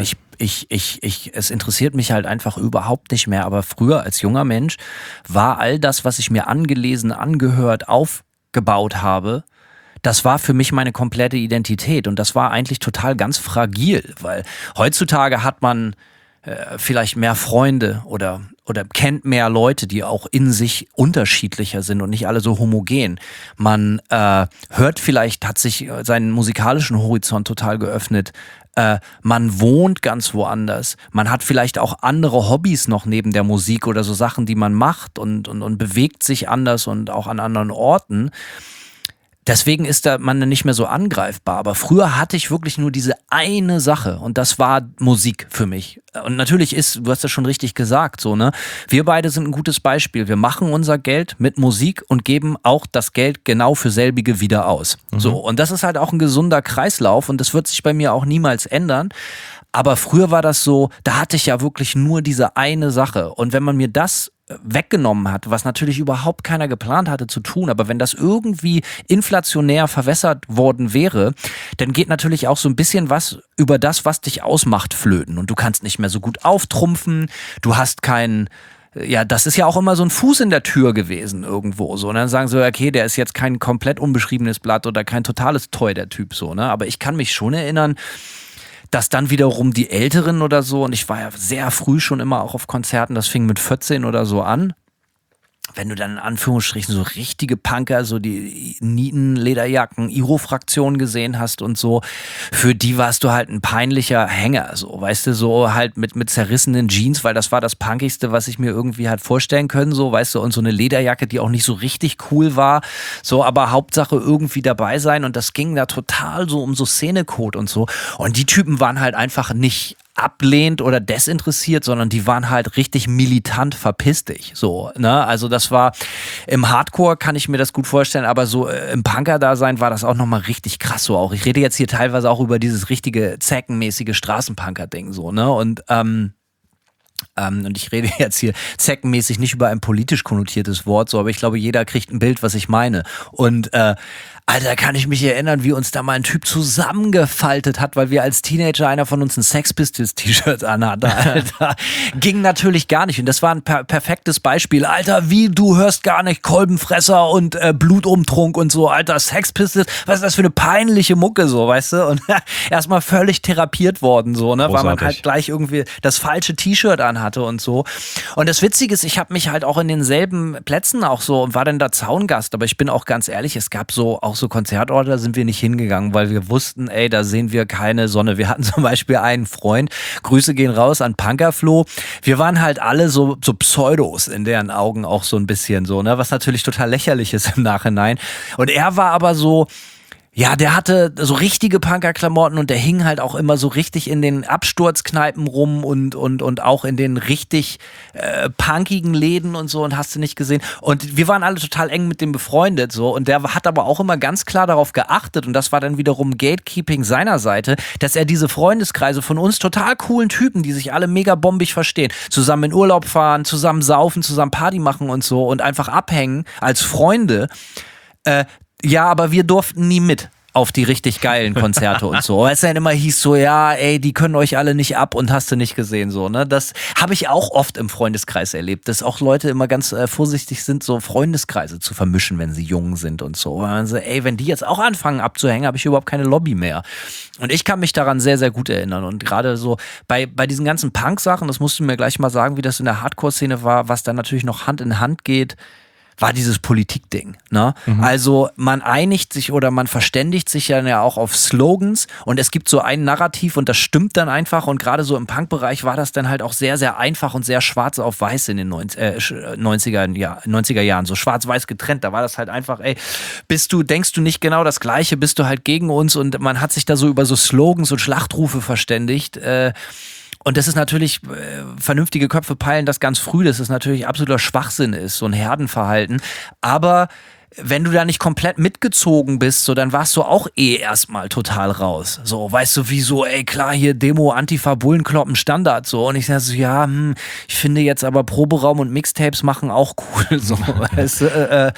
Es interessiert mich halt einfach überhaupt nicht mehr, aber früher als junger Mensch war all das, was ich mir angelesen, angehört, aufgebaut habe, das war für mich meine komplette Identität und das war eigentlich total ganz fragil, weil heutzutage hat man vielleicht mehr Freunde oder kennt mehr Leute, die auch in sich unterschiedlicher sind und nicht alle so homogen. Man hört vielleicht, hat sich seinen musikalischen Horizont total geöffnet. Man wohnt ganz woanders. Man hat vielleicht auch andere Hobbys noch neben der Musik oder so Sachen, die man macht und bewegt sich anders und auch an anderen Orten. Deswegen ist man nicht mehr so angreifbar. Aber früher hatte ich wirklich nur diese eine Sache und das war Musik für mich. Und natürlich du hast das schon richtig gesagt, so, ne? Wir beide sind ein gutes Beispiel. Wir machen unser Geld mit Musik und geben auch das Geld genau für selbige wieder aus. So. Und das ist halt auch ein gesunder Kreislauf und das wird sich bei mir auch niemals ändern. Aber früher war das so, da hatte ich ja wirklich nur diese eine Sache. Und wenn man mir das weggenommen hat, was natürlich überhaupt keiner geplant hatte zu tun, aber wenn das irgendwie inflationär verwässert worden wäre, dann geht natürlich auch so ein bisschen was über das, was dich ausmacht, flöten. Und du kannst nicht mehr so gut auftrumpfen, du hast das ist ja auch immer so ein Fuß in der Tür gewesen irgendwo, so. Und dann sagen sie, okay, der ist jetzt kein komplett unbeschriebenes Blatt oder kein totales Toy, der Typ, so, ne? Aber ich kann mich schon erinnern, dass dann wiederum die Älteren oder so, und ich war ja sehr früh schon immer auch auf Konzerten, das fing mit 14 oder so an, wenn du dann in Anführungsstrichen so richtige Punker, so die Nieten-Lederjacken, Iro-Fraktion gesehen hast und so, für die warst du halt ein peinlicher Hänger, so, weißt du, so halt mit zerrissenen Jeans, weil das war das Punkigste, was ich mir irgendwie halt vorstellen können, so, weißt du, und so eine Lederjacke, die auch nicht so richtig cool war, so, aber Hauptsache irgendwie dabei sein und das ging da total so um so Szenecode und so, und die Typen waren halt einfach nicht ablehnt oder desinteressiert, sondern die waren halt richtig militant verpiss dich, so, ne, also das war, im Hardcore kann ich mir das gut vorstellen, aber so im Punker-Dasein war das auch nochmal richtig krass so auch. Ich rede jetzt hier teilweise auch über dieses richtige zeckenmäßige Straßenpunker-Ding, so, ne, und ich rede jetzt hier zeckenmäßig nicht über ein politisch konnotiertes Wort, so, aber ich glaube, jeder kriegt ein Bild, was ich meine. Und Alter, kann ich mich erinnern, wie uns da mal ein Typ zusammengefaltet hat, weil wir als Teenager, einer von uns ein Sex Pistols T-Shirt anhatte, Alter. Ging natürlich gar nicht. Und das war ein perfektes Beispiel. Alter, wie, du hörst gar nicht Kolbenfresser und Blutumtrunk und so, Alter, Sex Pistols, was ist das für eine peinliche Mucke, so, weißt du? Und erstmal völlig therapiert worden, so, ne? Weil man halt gleich irgendwie das falsche T-Shirt anhatte und so. Und das Witzige ist, ich habe mich halt auch in denselben Plätzen auch so und war dann da Zaungast, aber ich bin auch ganz ehrlich, es gab auch so Konzertorte, da sind wir nicht hingegangen, weil wir wussten, ey, da sehen wir keine Sonne. Wir hatten zum Beispiel einen Freund, Grüße gehen raus an Punkerflo. Wir waren halt alle so Pseudos in deren Augen auch so ein bisschen so, ne, was natürlich total lächerlich ist im Nachhinein. Und er war aber so, Ja, der hatte so richtige Punkerklamotten und der hing halt auch immer so richtig in den Absturzkneipen rum und auch in den richtig punkigen Läden und so und hast du nicht gesehen. Und wir waren alle total eng mit dem befreundet so und der hat aber auch immer ganz klar darauf geachtet und das war dann wiederum Gatekeeping seiner Seite, dass er diese Freundeskreise von uns total coolen Typen, die sich alle mega bombig verstehen, zusammen in Urlaub fahren, zusammen saufen, zusammen Party machen und so und einfach abhängen als Freunde. Ja, aber wir durften nie mit auf die richtig geilen Konzerte und so. Weil es dann immer hieß so, ja, ey, die können euch alle nicht ab und hast du nicht gesehen, so, ne? Das habe ich auch oft im Freundeskreis erlebt, dass auch Leute immer ganz vorsichtig sind, so Freundeskreise zu vermischen, wenn sie jung sind und so. Weil man so, ey, wenn die jetzt auch anfangen abzuhängen, habe ich überhaupt keine Lobby mehr. Und ich kann mich daran sehr, sehr gut erinnern. Und gerade so bei diesen ganzen Punk-Sachen, das musst du mir gleich mal sagen, wie das in der Hardcore-Szene war, was dann natürlich noch Hand in Hand geht, war dieses Politikding, ne? Also man einigt sich oder man verständigt sich ja auch auf Slogans und es gibt so ein Narrativ und das stimmt dann einfach und gerade so im Punk-Bereich war das dann halt auch sehr, sehr einfach und sehr schwarz auf weiß in den 90er Jahren, so schwarz-weiß getrennt, da war das halt einfach, ey, denkst du nicht genau das Gleiche, bist du halt gegen uns und man hat sich da so über so Slogans und Schlachtrufe verständigt, und das ist natürlich, vernünftige Köpfe peilen das ganz früh, dass es natürlich absoluter Schwachsinn ist, so ein Herdenverhalten. Aber wenn du da nicht komplett mitgezogen bist, so, dann warst du auch erstmal total raus. So, weißt du, wie so, ey, klar, hier Demo, Antifa, Bullenkloppen, Standard, so. Und ich sag so, ja, ich finde jetzt aber Proberaum und Mixtapes machen auch cool, so, weißt du,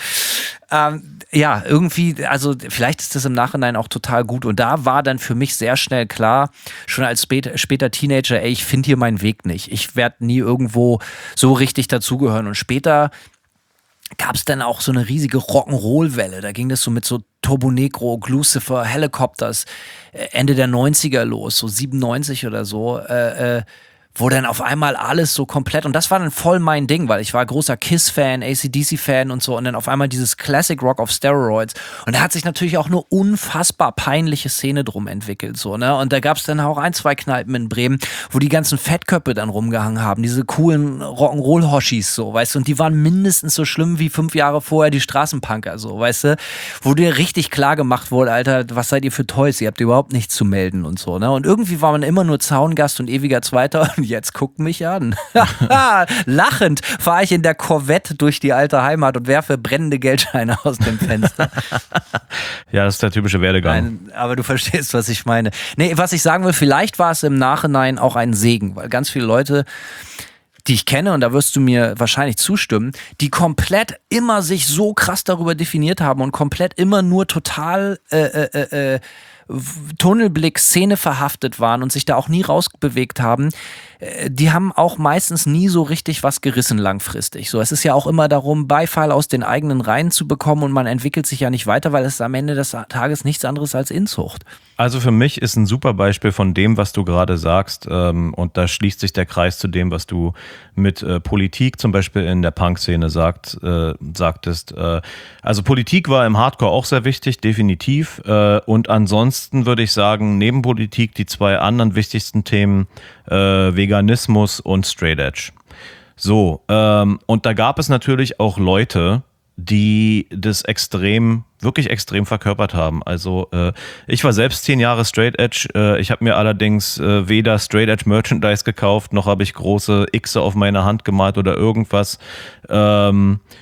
ja, irgendwie, also vielleicht ist das im Nachhinein auch total gut und da war dann für mich sehr schnell klar, schon als später Teenager, ey, ich finde hier meinen Weg nicht. Ich werde nie irgendwo so richtig dazugehören und später gab es dann auch so eine riesige Rock'n'Roll-Welle. Da ging das so mit so Turbo Negro, Lucifer, Helicopters Ende der 90er los, so 97 oder so, wo dann auf einmal alles so komplett, und das war dann voll mein Ding, weil ich war großer Kiss-Fan, AC/DC-Fan und so, und dann auf einmal dieses Classic Rock auf Steroids. Und da hat sich natürlich auch eine unfassbar peinliche Szene drum entwickelt, so, ne? Und da gab es dann auch 1, 2 Kneipen in Bremen, wo die ganzen Fettköpfe dann rumgehangen haben, diese coolen Rock'n'Roll-Hoshis, so, weißt du, und die waren mindestens so schlimm wie 5 Jahre vorher die Straßenpunker, so, weißt du, wo dir richtig klar gemacht wurde, Alter, was seid ihr für Toys, ihr habt überhaupt nichts zu melden und so, ne? Und irgendwie war man immer nur Zaungast und ewiger Zweiter. Jetzt guckt mich an. Lachend fahre ich in der Corvette durch die alte Heimat und werfe brennende Geldscheine aus dem Fenster. Ja, das ist der typische Werdegang. Nein, aber du verstehst, was ich meine. Nee, was ich sagen will, vielleicht war es im Nachhinein auch ein Segen, weil ganz viele Leute, die ich kenne, und da wirst du mir wahrscheinlich zustimmen, die komplett immer sich so krass darüber definiert haben und komplett immer nur total Tunnelblick, Szene verhaftet waren und sich da auch nie rausbewegt haben, die haben auch meistens nie so richtig was gerissen langfristig. So, es ist ja auch immer darum, Beifall aus den eigenen Reihen zu bekommen und man entwickelt sich ja nicht weiter, weil es am Ende des Tages nichts anderes als Inzucht. Also für mich ist ein super Beispiel von dem, was du gerade sagst, und da schließt sich der Kreis zu dem, was du mit Politik zum Beispiel in der Punk-Szene sagtest. Also Politik war im Hardcore auch sehr wichtig, definitiv, und ansonsten würde ich sagen, neben Politik die 2 anderen wichtigsten Themen, Veganismus und Straight Edge. So, und da gab es natürlich auch Leute, die das wirklich extrem verkörpert haben. Also ich war selbst 10 Jahre Straight Edge. Ich habe mir allerdings weder Straight Edge Merchandise gekauft, noch habe ich große Xe auf meine Hand gemalt oder irgendwas. Ja,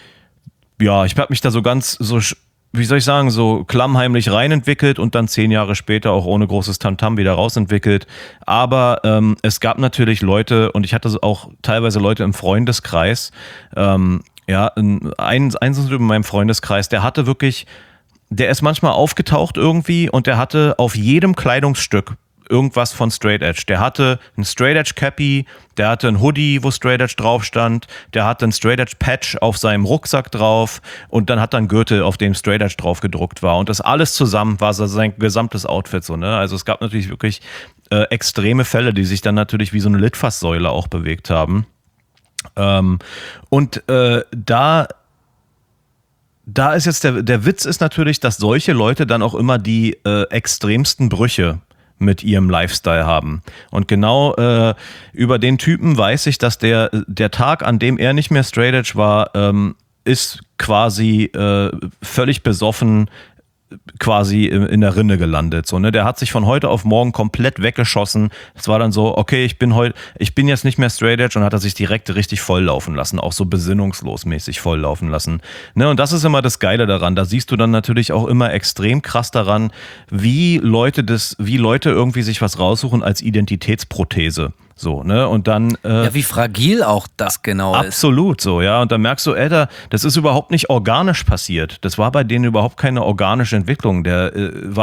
ich habe mich da so ganz, wie soll ich sagen, so klammheimlich reinentwickelt und dann 10 Jahre später auch ohne großes Tamtam wieder rausentwickelt. Aber es gab natürlich Leute, und ich hatte auch teilweise Leute im Freundeskreis, ja, ein in meinem Freundeskreis, der ist manchmal aufgetaucht irgendwie und der hatte auf jedem Kleidungsstück irgendwas von Straight Edge. Der hatte ein Straight Edge Cappy, der hatte ein Hoodie, wo Straight Edge drauf stand, der hatte ein Straight Edge Patch auf seinem Rucksack drauf und dann hat er einen Gürtel, auf dem Straight Edge drauf gedruckt war. Und das alles zusammen war so sein gesamtes Outfit so, ne? Also es gab natürlich wirklich extreme Fälle, die sich dann natürlich wie so eine Litfaßsäule auch bewegt haben. Und da ist jetzt der Witz ist natürlich, dass solche Leute dann auch immer die extremsten Brüche mit ihrem Lifestyle haben. Und genau über den Typen weiß ich, dass der Tag, an dem er nicht mehr Straight Edge war, ist quasi völlig besoffen quasi in der Rinne gelandet. So, ne? Der hat sich von heute auf morgen komplett weggeschossen. Es war dann so, okay, ich bin jetzt nicht mehr Straight Edge, und hat er sich direkt richtig volllaufen lassen, auch so besinnungslos mäßig volllaufen lassen. Ne? Und das ist immer das Geile daran. Da siehst du dann natürlich auch immer extrem krass daran, wie Leute irgendwie sich was raussuchen als Identitätsprothese. So, ne? Und dann. Ja, wie fragil auch das genau ist. Absolut so, ja. Und dann merkst du, Alter, das ist überhaupt nicht organisch passiert. Das war bei denen überhaupt keine organische Entwicklung. Der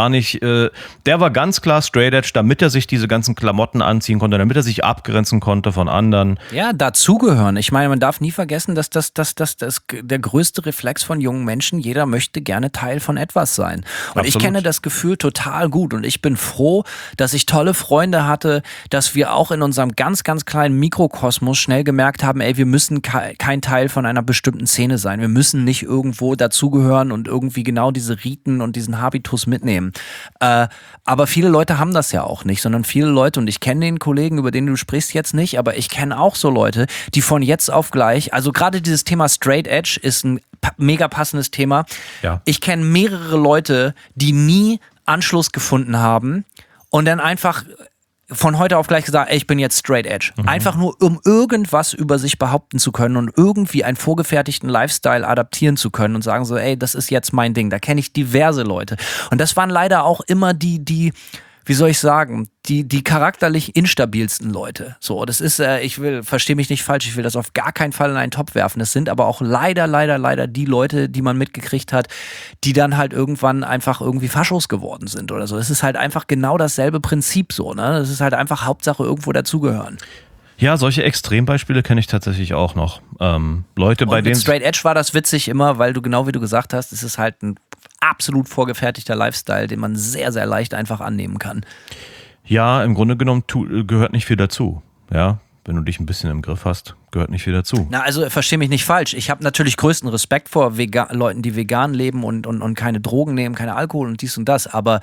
war ganz klar Straight Edge, damit er sich diese ganzen Klamotten anziehen konnte, damit er sich abgrenzen konnte von anderen. Ja, dazugehören. Ich meine, man darf nie vergessen, dass das der größte Reflex von jungen Menschen, jeder möchte gerne Teil von etwas sein. Und Absolut. Ich kenne das Gefühl total gut, und ich bin froh, dass ich tolle Freunde hatte, dass wir auch in unserem ganz, ganz kleinen Mikrokosmos schnell gemerkt haben, ey, wir müssen kein Teil von einer bestimmten Szene sein. Wir müssen nicht irgendwo dazugehören und irgendwie genau diese Riten und diesen Habitus mitnehmen. Aber viele Leute haben das ja auch nicht, sondern viele Leute, und ich kenne den Kollegen, über den du sprichst jetzt nicht, aber ich kenne auch so Leute, die von jetzt auf gleich, also gerade dieses Thema Straight Edge ist ein mega passendes Thema. Ja. Ich kenne mehrere Leute, die nie Anschluss gefunden haben und dann einfach von heute auf gleich gesagt, ey, ich bin jetzt Straight Edge. Einfach nur, um irgendwas über sich behaupten zu können und irgendwie einen vorgefertigten Lifestyle adaptieren zu können und sagen so, ey, das ist jetzt mein Ding. Da kenne ich diverse Leute. Und das waren leider auch immer die wie soll ich sagen, die charakterlich instabilsten Leute. So, das ist, verstehe mich nicht falsch, ich will das auf gar keinen Fall in einen Topf werfen. Das sind aber auch leider die Leute, die man mitgekriegt hat, die dann halt irgendwann einfach irgendwie Faschos geworden sind oder so. Das ist halt einfach genau dasselbe Prinzip so, ne? Das ist halt einfach Hauptsache irgendwo dazugehören. Ja, solche Extrembeispiele kenne ich tatsächlich auch noch. Leute, bei denen. Mit Straight Edge war das witzig immer, weil du genau wie du gesagt hast, es ist halt ein absolut vorgefertigter Lifestyle, den man sehr, sehr leicht einfach annehmen kann. Ja, im Grunde genommen gehört nicht viel dazu. Ja, wenn du dich ein bisschen im Griff hast, gehört nicht viel dazu. Na, also versteh mich nicht falsch. Ich habe natürlich größten Respekt vor Leuten, die vegan leben und keine Drogen nehmen, keine Alkohol und dies und das, aber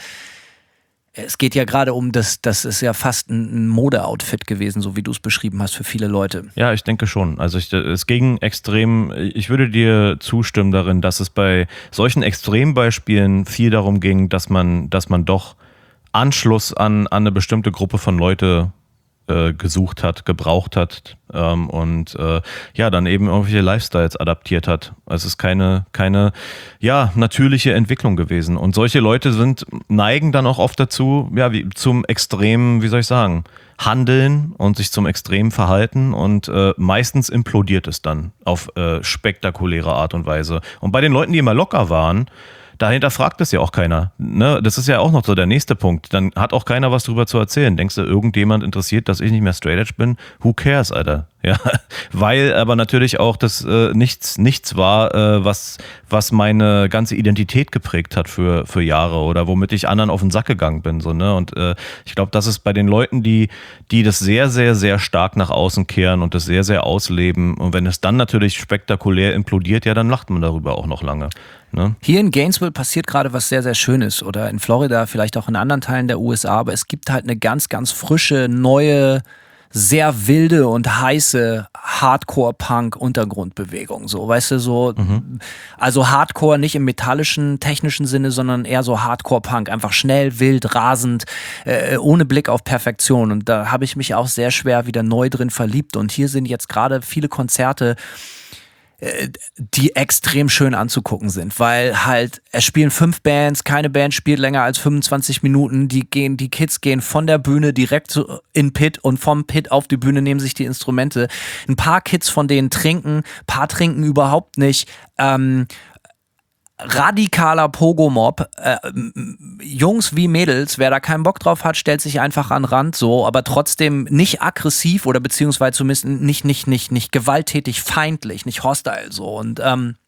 es geht ja gerade um das ist ja fast ein Mode-Outfit gewesen, so wie du es beschrieben hast für viele Leute. Ja, ich denke schon. Also es ging extrem, ich würde dir zustimmen darin, dass es bei solchen Extrembeispielen viel darum ging, dass man doch Anschluss an eine bestimmte Gruppe von Leute gesucht hat, gebraucht hat und dann eben irgendwelche Lifestyles adaptiert hat. Es ist keine natürliche Entwicklung gewesen. Und solche Leute neigen dann auch oft dazu, zum extremen, wie soll ich sagen, Handeln und sich zum extremen Verhalten, und meistens implodiert es dann auf spektakuläre Art und Weise. Und bei den Leuten, die immer locker waren, dahinter fragt es ja auch keiner. Ne? Das ist ja auch noch so der nächste Punkt. Dann hat auch keiner was drüber zu erzählen. Denkst du, irgendjemand interessiert, dass ich nicht mehr Straight Edge bin? Who cares, Alter? Ja, weil aber natürlich auch das nichts war, was meine ganze Identität geprägt hat für Jahre oder womit ich anderen auf den Sack gegangen bin. So, ne? Und ich glaube, das ist bei den Leuten, die das sehr, sehr, sehr stark nach außen kehren und das sehr, sehr ausleben. Und wenn es dann natürlich spektakulär implodiert, ja, dann lacht man darüber auch noch lange. Ne? Hier in Gainesville passiert gerade was sehr, sehr Schönes, oder in Florida, vielleicht auch in anderen Teilen der USA, aber es gibt halt eine ganz, ganz frische, neue, sehr wilde und heiße Hardcore-Punk-Untergrundbewegung. So, weißt du, so, also Hardcore nicht im metallischen, technischen Sinne, sondern eher so Hardcore-Punk. Einfach schnell, wild, rasend, ohne Blick auf Perfektion. Und da habe ich mich auch sehr schwer wieder neu drin verliebt. Und hier sind jetzt gerade viele Konzerte, die extrem schön anzugucken sind, weil halt, es spielen 5 Bands, keine Band spielt länger als 25 Minuten, die Kids gehen von der Bühne direkt in Pit und vom Pit auf die Bühne, nehmen sich die Instrumente. Ein paar Kids von denen trinken, ein paar trinken überhaupt nicht. Radikaler Pogo-Mob, Jungs wie Mädels, wer da keinen Bock drauf hat, stellt sich einfach an den Rand, so, aber trotzdem nicht aggressiv oder beziehungsweise zumindest nicht gewalttätig, feindlich, nicht hostile, so, und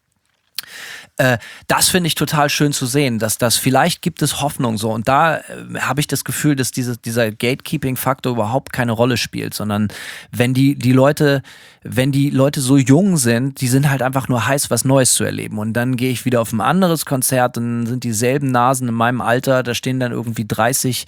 das finde ich total schön zu sehen, dass das vielleicht gibt es Hoffnung so, und da habe ich das Gefühl, dass dieser Gatekeeping-Faktor überhaupt keine Rolle spielt, sondern wenn die Leute so jung sind, die sind halt einfach nur heiß, was Neues zu erleben, und dann gehe ich wieder auf ein anderes Konzert, dann sind dieselben Nasen in meinem Alter, da stehen dann irgendwie 30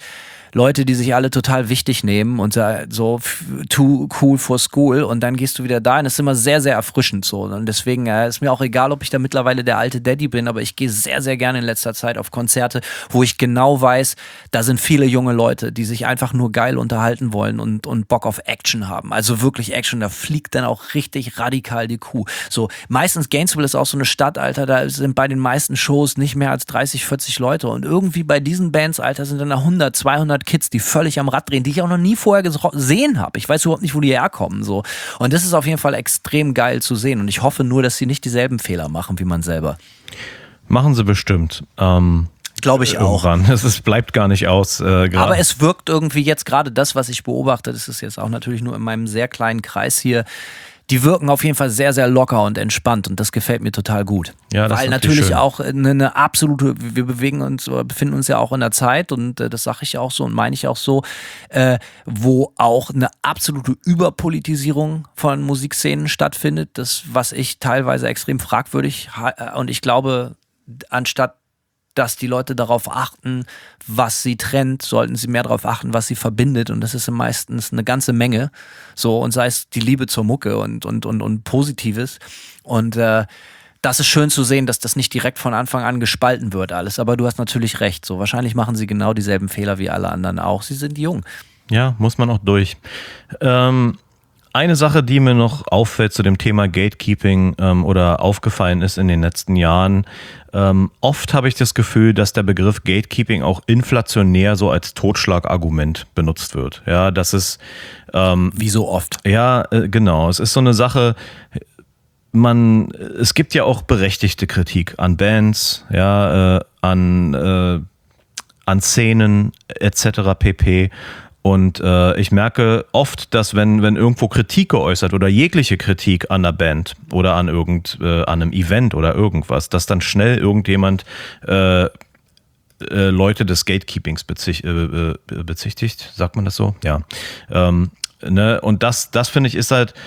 Leute, die sich alle total wichtig nehmen und so too cool for school und dann gehst du wieder da und das ist immer sehr, sehr erfrischend so. Und deswegen ist mir auch egal, ob ich da mittlerweile der alte Daddy bin, aber ich gehe sehr, sehr gerne in letzter Zeit auf Konzerte, wo ich genau weiß, da sind viele junge Leute, die sich einfach nur geil unterhalten wollen und Bock auf Action haben. Also wirklich Action, da fliegt dann auch richtig radikal die Kuh. So, meistens Gainesville ist auch so eine Stadt, Alter, da sind bei den meisten Shows nicht mehr als 30, 40 Leute und irgendwie bei diesen Bands, Alter, sind dann 100, 200 Kids, die völlig am Rad drehen, die ich auch noch nie vorher gesehen habe. Ich weiß überhaupt nicht, wo die herkommen. So. Und das ist auf jeden Fall extrem geil zu sehen. Und ich hoffe nur, dass sie nicht dieselben Fehler machen wie man selber. Machen sie bestimmt. Glaube ich auch. Es bleibt gar nicht aus. Aber es wirkt irgendwie jetzt gerade das, was ich beobachte, das ist jetzt auch natürlich nur in meinem sehr kleinen Kreis hier, die wirken auf jeden Fall sehr, sehr locker und entspannt und das gefällt mir total gut. Ja, das weil ist natürlich schön. auch eine absolute, wir befinden uns ja auch in einer Zeit und das sage ich auch so und meine ich auch so, wo auch eine absolute Überpolitisierung von Musikszenen stattfindet, das, was ich teilweise extrem fragwürdig und ich glaube, anstatt dass die Leute darauf achten, was sie trennt, sollten sie mehr darauf achten, was sie verbindet und das ist meistens eine ganze Menge, so und sei es die Liebe zur Mucke und Positives und das ist schön zu sehen, dass das nicht direkt von Anfang an gespalten wird alles, aber du hast natürlich recht, so wahrscheinlich machen sie genau dieselben Fehler wie alle anderen auch, sie sind jung. Ja, muss man auch durch. Eine Sache, die mir noch auffällt zu dem Thema Gatekeeping oder aufgefallen ist in den letzten Jahren, oft habe ich das Gefühl, dass der Begriff Gatekeeping auch inflationär so als Totschlagargument benutzt wird. Ja, das ist wie so oft. Ja, genau. Es ist so eine Sache, es gibt ja auch berechtigte Kritik an Bands, ja, an Szenen etc. pp. Und ich merke oft, dass wenn irgendwo Kritik geäußert oder jegliche Kritik an der Band oder an einem Event oder irgendwas, dass dann schnell irgendjemand Leute des Gatekeepings bezichtigt, sagt man das so? Ja. Ne? Und das finde ich ist halt,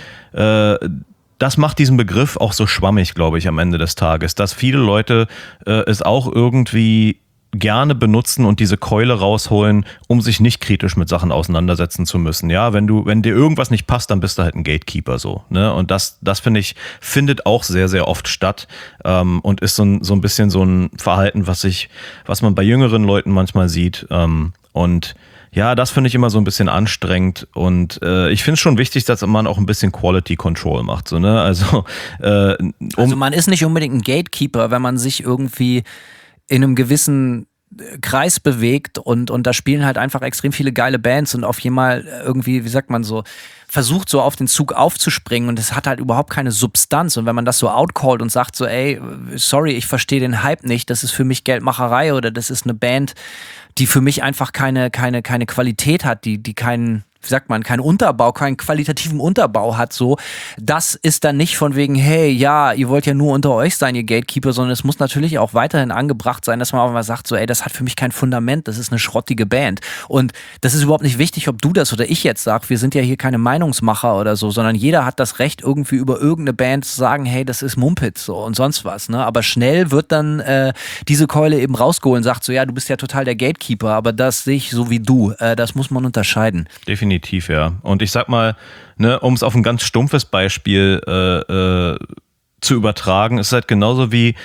das macht diesen Begriff auch so schwammig, glaube ich, am Ende des Tages, dass viele Leute es auch irgendwie gerne benutzen und diese Keule rausholen, um sich nicht kritisch mit Sachen auseinandersetzen zu müssen. Ja, wenn dir irgendwas nicht passt, dann bist du halt ein Gatekeeper so. Ne? Und das finde ich, findet auch sehr, sehr oft statt und ist so ein bisschen so ein Verhalten, was man bei jüngeren Leuten manchmal sieht. Und ja, das finde ich immer so ein bisschen anstrengend und ich finde es schon wichtig, dass man auch ein bisschen Quality Control macht. So, ne? Also man ist nicht unbedingt ein Gatekeeper, wenn man sich irgendwie in einem gewissen Kreis bewegt und da spielen halt einfach extrem viele geile Bands und auf einmal irgendwie, wie sagt man so, versucht so auf den Zug aufzuspringen und es hat halt überhaupt keine Substanz und wenn man das so outcallt und sagt so, ey, sorry, ich verstehe den Hype nicht, das ist für mich Geldmacherei oder das ist eine Band, die für mich einfach keine Qualität hat, die keinen, wie sagt man, keinen Unterbau, keinen qualitativen Unterbau hat, so. Das ist dann nicht von wegen, hey, ja, ihr wollt ja nur unter euch sein, ihr Gatekeeper, sondern es muss natürlich auch weiterhin angebracht sein, dass man auch mal sagt, so, ey, das hat für mich kein Fundament, das ist eine schrottige Band. Und das ist überhaupt nicht wichtig, ob du das oder ich jetzt sag, wir sind ja hier keine Meinungsmacher oder so, sondern jeder hat das Recht, irgendwie über irgendeine Band zu sagen, hey, das ist Mumpitz, so, und sonst was, ne. Aber schnell wird dann diese Keule eben rausgeholt und sagt so, ja, du bist ja total der Gatekeeper, aber das sehe ich so wie du. Das muss man unterscheiden. Definitiv, ja. Und ich sag mal, ne, um es auf ein ganz stumpfes Beispiel zu übertragen, ist halt genauso wie,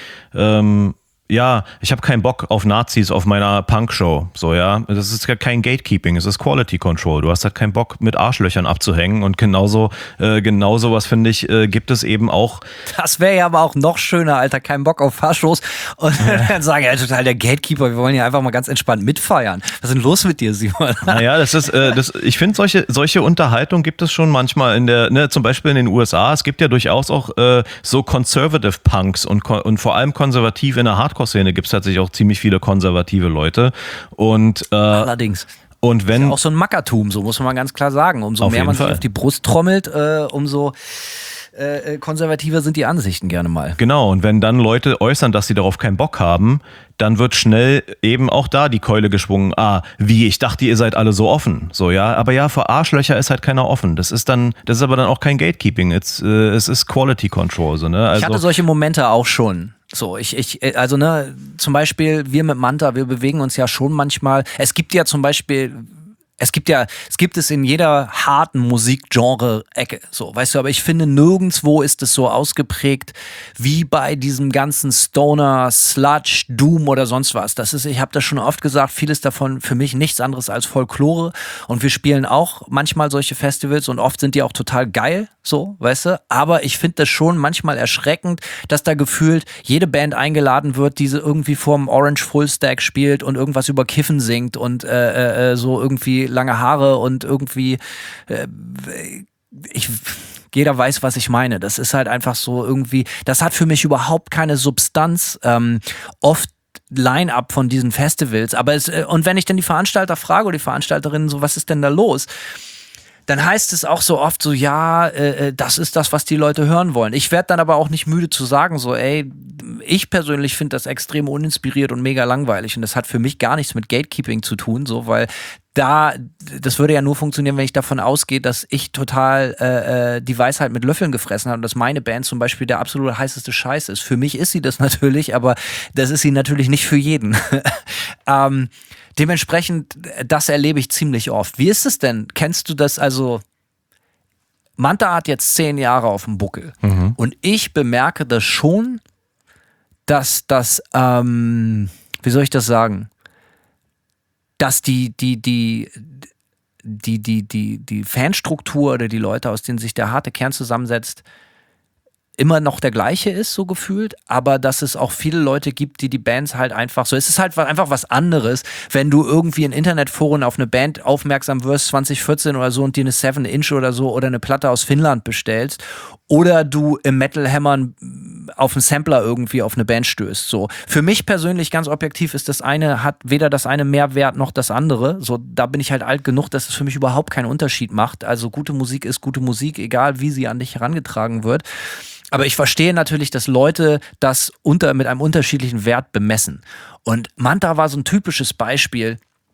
ja, ich habe keinen Bock auf Nazis auf meiner Punkshow. So, ja. Das ist ja kein Gatekeeping, es ist Quality Control. Du hast halt keinen Bock, mit Arschlöchern abzuhängen. Und genauso was, finde ich, gibt es eben auch. Das wäre ja aber auch noch schöner, Alter. Kein Bock auf Faschos. Und dann sagen, ja, total der Gatekeeper, wir wollen ja einfach mal ganz entspannt mitfeiern. Was ist denn los mit dir, Simon? Naja, ich finde, solche Unterhaltung gibt es schon manchmal zum Beispiel in den USA. Es gibt ja durchaus auch so Conservative Punks und vor allem konservativ in der Hardcore-Szene gibt es tatsächlich auch ziemlich viele konservative Leute. Und allerdings. Und wenn ist ja auch so ein Mackertum, so muss man mal ganz klar sagen. Umso mehr man sich auf die Brust trommelt, umso konservativer sind die Ansichten gerne mal. Genau, und wenn dann Leute äußern, dass sie darauf keinen Bock haben, dann wird schnell eben auch da die Keule geschwungen. Ich dachte, ihr seid alle so offen. So, ja, aber ja, für Arschlöcher ist halt keiner offen. Das ist aber dann auch kein Gatekeeping. Es ist Quality Control. So, ne? Also, ich hatte solche Momente auch schon. So, also ne, zum Beispiel wir mit Manta, wir bewegen uns ja schon manchmal. Es gibt es in jeder harten Musikgenre-Ecke, so, weißt du, aber ich finde, nirgendwo ist es so ausgeprägt wie bei diesem ganzen Stoner, Sludge, Doom oder sonst was. Ich habe das schon oft gesagt, vieles davon für mich nichts anderes als Folklore und wir spielen auch manchmal solche Festivals und oft sind die auch total geil, so, weißt du, aber ich finde das schon manchmal erschreckend, dass da gefühlt jede Band eingeladen wird, die irgendwie vorm Orange Full Stack spielt und irgendwas über Kiffen singt und so irgendwie lange Haare und irgendwie jeder weiß, was ich meine. Das ist halt einfach so irgendwie, das hat für mich überhaupt keine Substanz. Oft Line-up von diesen Festivals, aber und wenn ich dann die Veranstalter frage oder die Veranstalterinnen so, was ist denn da los? Dann heißt es auch so oft so, ja, das ist das, was die Leute hören wollen. Ich werde dann aber auch nicht müde zu sagen, so, ey, ich persönlich finde das extrem uninspiriert und mega langweilig und das hat für mich gar nichts mit Gatekeeping zu tun, so, weil das würde ja nur funktionieren, wenn ich davon ausgehe, dass ich total die Weisheit mit Löffeln gefressen habe und dass meine Band zum Beispiel der absolute heißeste Scheiß ist. Für mich ist sie das natürlich, aber das ist sie natürlich nicht für jeden. Dementsprechend, das erlebe ich ziemlich oft. Wie ist es denn? Kennst du das? Also, Manta hat jetzt 10 Jahre auf dem Buckel und ich bemerke das schon, dass das, wie soll ich das sagen? Dass die Fanstruktur oder die Leute, aus denen sich der harte Kern zusammensetzt, immer noch der gleiche ist, so gefühlt, aber dass es auch viele Leute gibt, die Bands halt einfach so, es ist halt einfach was anderes, wenn du irgendwie in Internetforen auf eine Band aufmerksam wirst, 2014 oder so, und dir eine 7-Inch oder so oder eine Platte aus Finnland bestellst oder du im Metal Hammern auf einen Sampler irgendwie auf eine Band stößt, so. Für mich persönlich ganz objektiv ist das eine, hat weder das eine mehr Wert noch das andere, so, da bin ich halt alt genug, dass es für mich überhaupt keinen Unterschied macht, also gute Musik ist gute Musik, egal wie sie an dich herangetragen wird. Aber ich verstehe natürlich, dass Leute das mit einem unterschiedlichen Wert bemessen. Und Manta war so ein typisches Beispiel.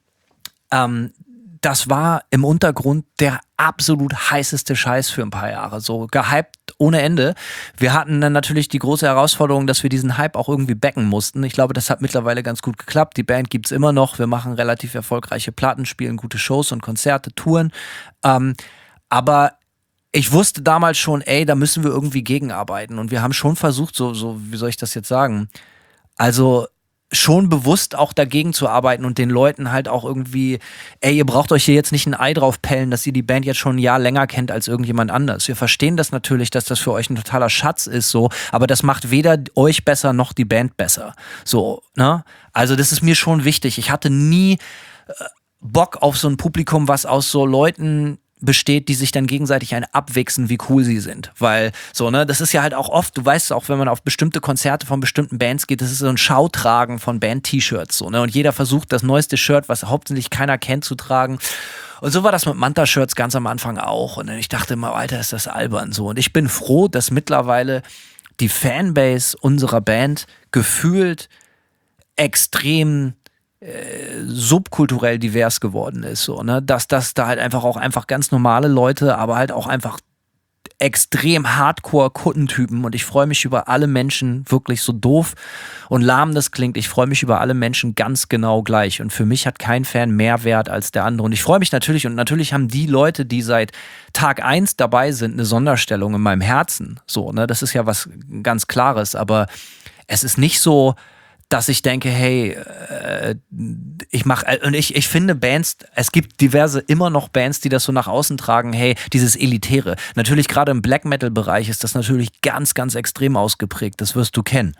Das war im Untergrund der absolut heißeste Scheiß für ein paar Jahre. So gehypt ohne Ende. Wir hatten dann natürlich die große Herausforderung, dass wir diesen Hype auch irgendwie backen mussten. Ich glaube, das hat mittlerweile ganz gut geklappt. Die Band gibt's immer noch. Wir machen relativ erfolgreiche Platten, spielen gute Shows und Konzerte, Touren. Aber ich wusste damals schon, ey, da müssen wir irgendwie gegenarbeiten. Und wir haben schon versucht, so, wie soll ich das jetzt sagen? Also schon bewusst auch dagegen zu arbeiten und den Leuten halt auch irgendwie, ey, ihr braucht euch hier jetzt nicht ein Ei drauf pellen, dass ihr die Band jetzt schon ein Jahr länger kennt als irgendjemand anders. Wir verstehen das natürlich, dass das für euch ein totaler Schatz ist, so, aber das macht weder euch besser noch die Band besser. So, ne? Also das ist mir schon wichtig. Ich hatte nie Bock auf so ein Publikum, was aus so Leuten besteht, die sich dann gegenseitig abwichsen, wie cool sie sind. Weil, so, ne, das ist ja halt auch oft, du weißt auch, wenn man auf bestimmte Konzerte von bestimmten Bands geht, das ist so ein Schautragen von Band-T-Shirts, so, ne, und jeder versucht, das neueste Shirt, was hauptsächlich keiner kennt, zu tragen. Und so war das mit Manta-Shirts ganz am Anfang auch. Und ich dachte immer, Alter, ist das albern, so. Und ich bin froh, dass mittlerweile die Fanbase unserer Band gefühlt extrem subkulturell divers geworden ist, so, ne, dass das da halt einfach ganz normale Leute, aber halt auch einfach extrem Hardcore-Kuttentypen, und ich freue mich über alle Menschen, wirklich so doof und lahm das klingt, ich freue mich über alle Menschen ganz genau gleich, und für mich hat kein Fan mehr Wert als der andere, und ich freue mich natürlich, und natürlich haben die Leute, die seit Tag 1 dabei sind, eine Sonderstellung in meinem Herzen, so, ne, das ist ja was ganz Klares, aber es ist nicht so, dass ich denke, hey, ich finde Bands, es gibt immer noch Bands, die das so nach außen tragen, hey, dieses Elitäre. Natürlich gerade im Black Metal Bereich ist das natürlich ganz, ganz extrem ausgeprägt, das wirst du kennen.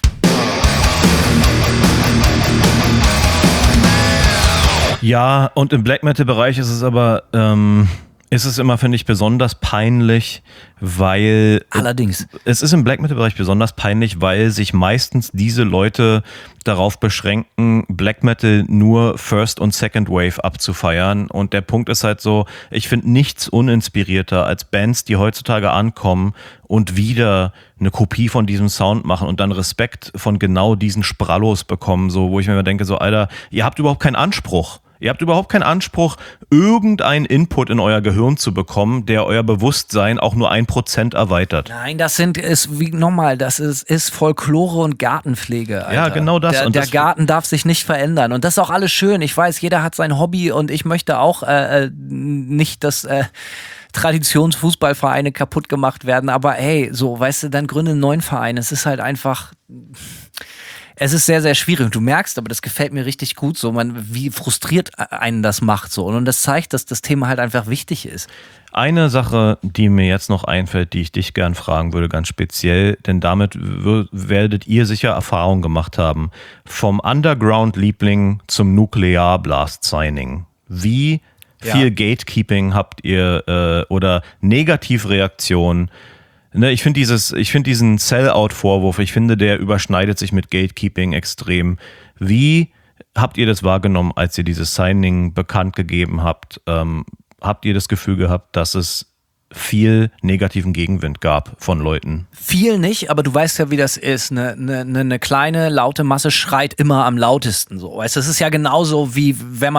Ja, und im Black Metal Bereich ist es aber, immer, finde ich, besonders peinlich, weil... Allerdings. Es ist im Black Metal Bereich besonders peinlich, weil sich meistens diese Leute darauf beschränken, Black Metal nur First und Second Wave abzufeiern. Und der Punkt ist halt so, ich finde nichts uninspirierter als Bands, die heutzutage ankommen und wieder eine Kopie von diesem Sound machen und dann Respekt von genau diesen Sprallos bekommen, so, wo ich mir immer denke, so, Alter, ihr habt überhaupt keinen Anspruch. Ihr habt überhaupt keinen Anspruch, irgendeinen Input in euer Gehirn zu bekommen, der euer Bewusstsein auch nur 1% erweitert. Nein, das ist Folklore und Gartenpflege, Alter. Ja, genau das. Der Garten darf sich nicht verändern. Und das ist auch alles schön. Ich weiß, jeder hat sein Hobby und ich möchte auch nicht, dass Traditionsfußballvereine kaputt gemacht werden. Aber hey, so, weißt du, dann gründe einen neuen Verein. Es ist halt einfach... Es ist sehr, sehr schwierig. Und du merkst, aber das gefällt mir richtig gut, so wie frustriert einen das macht. So. Und das zeigt, dass das Thema halt einfach wichtig ist. Eine Sache, die mir jetzt noch einfällt, die ich dich gern fragen würde, ganz speziell, denn damit werdet ihr sicher Erfahrung gemacht haben. Vom Underground-Liebling zum Nuklear-Blast-Signing. Wie viel Gatekeeping habt ihr oder Negativreaktionen? Ne, ich finde diesen Sell-Out-Vorwurf, ich finde, der überschneidet sich mit Gatekeeping extrem. Wie habt ihr das wahrgenommen, als ihr dieses Signing bekannt gegeben habt? Habt ihr das Gefühl gehabt, dass es viel negativen Gegenwind gab von Leuten? Viel nicht, aber du weißt ja, wie das ist. Eine kleine, laute Masse schreit immer am lautesten. So. Weißt, das ist ja genauso, wie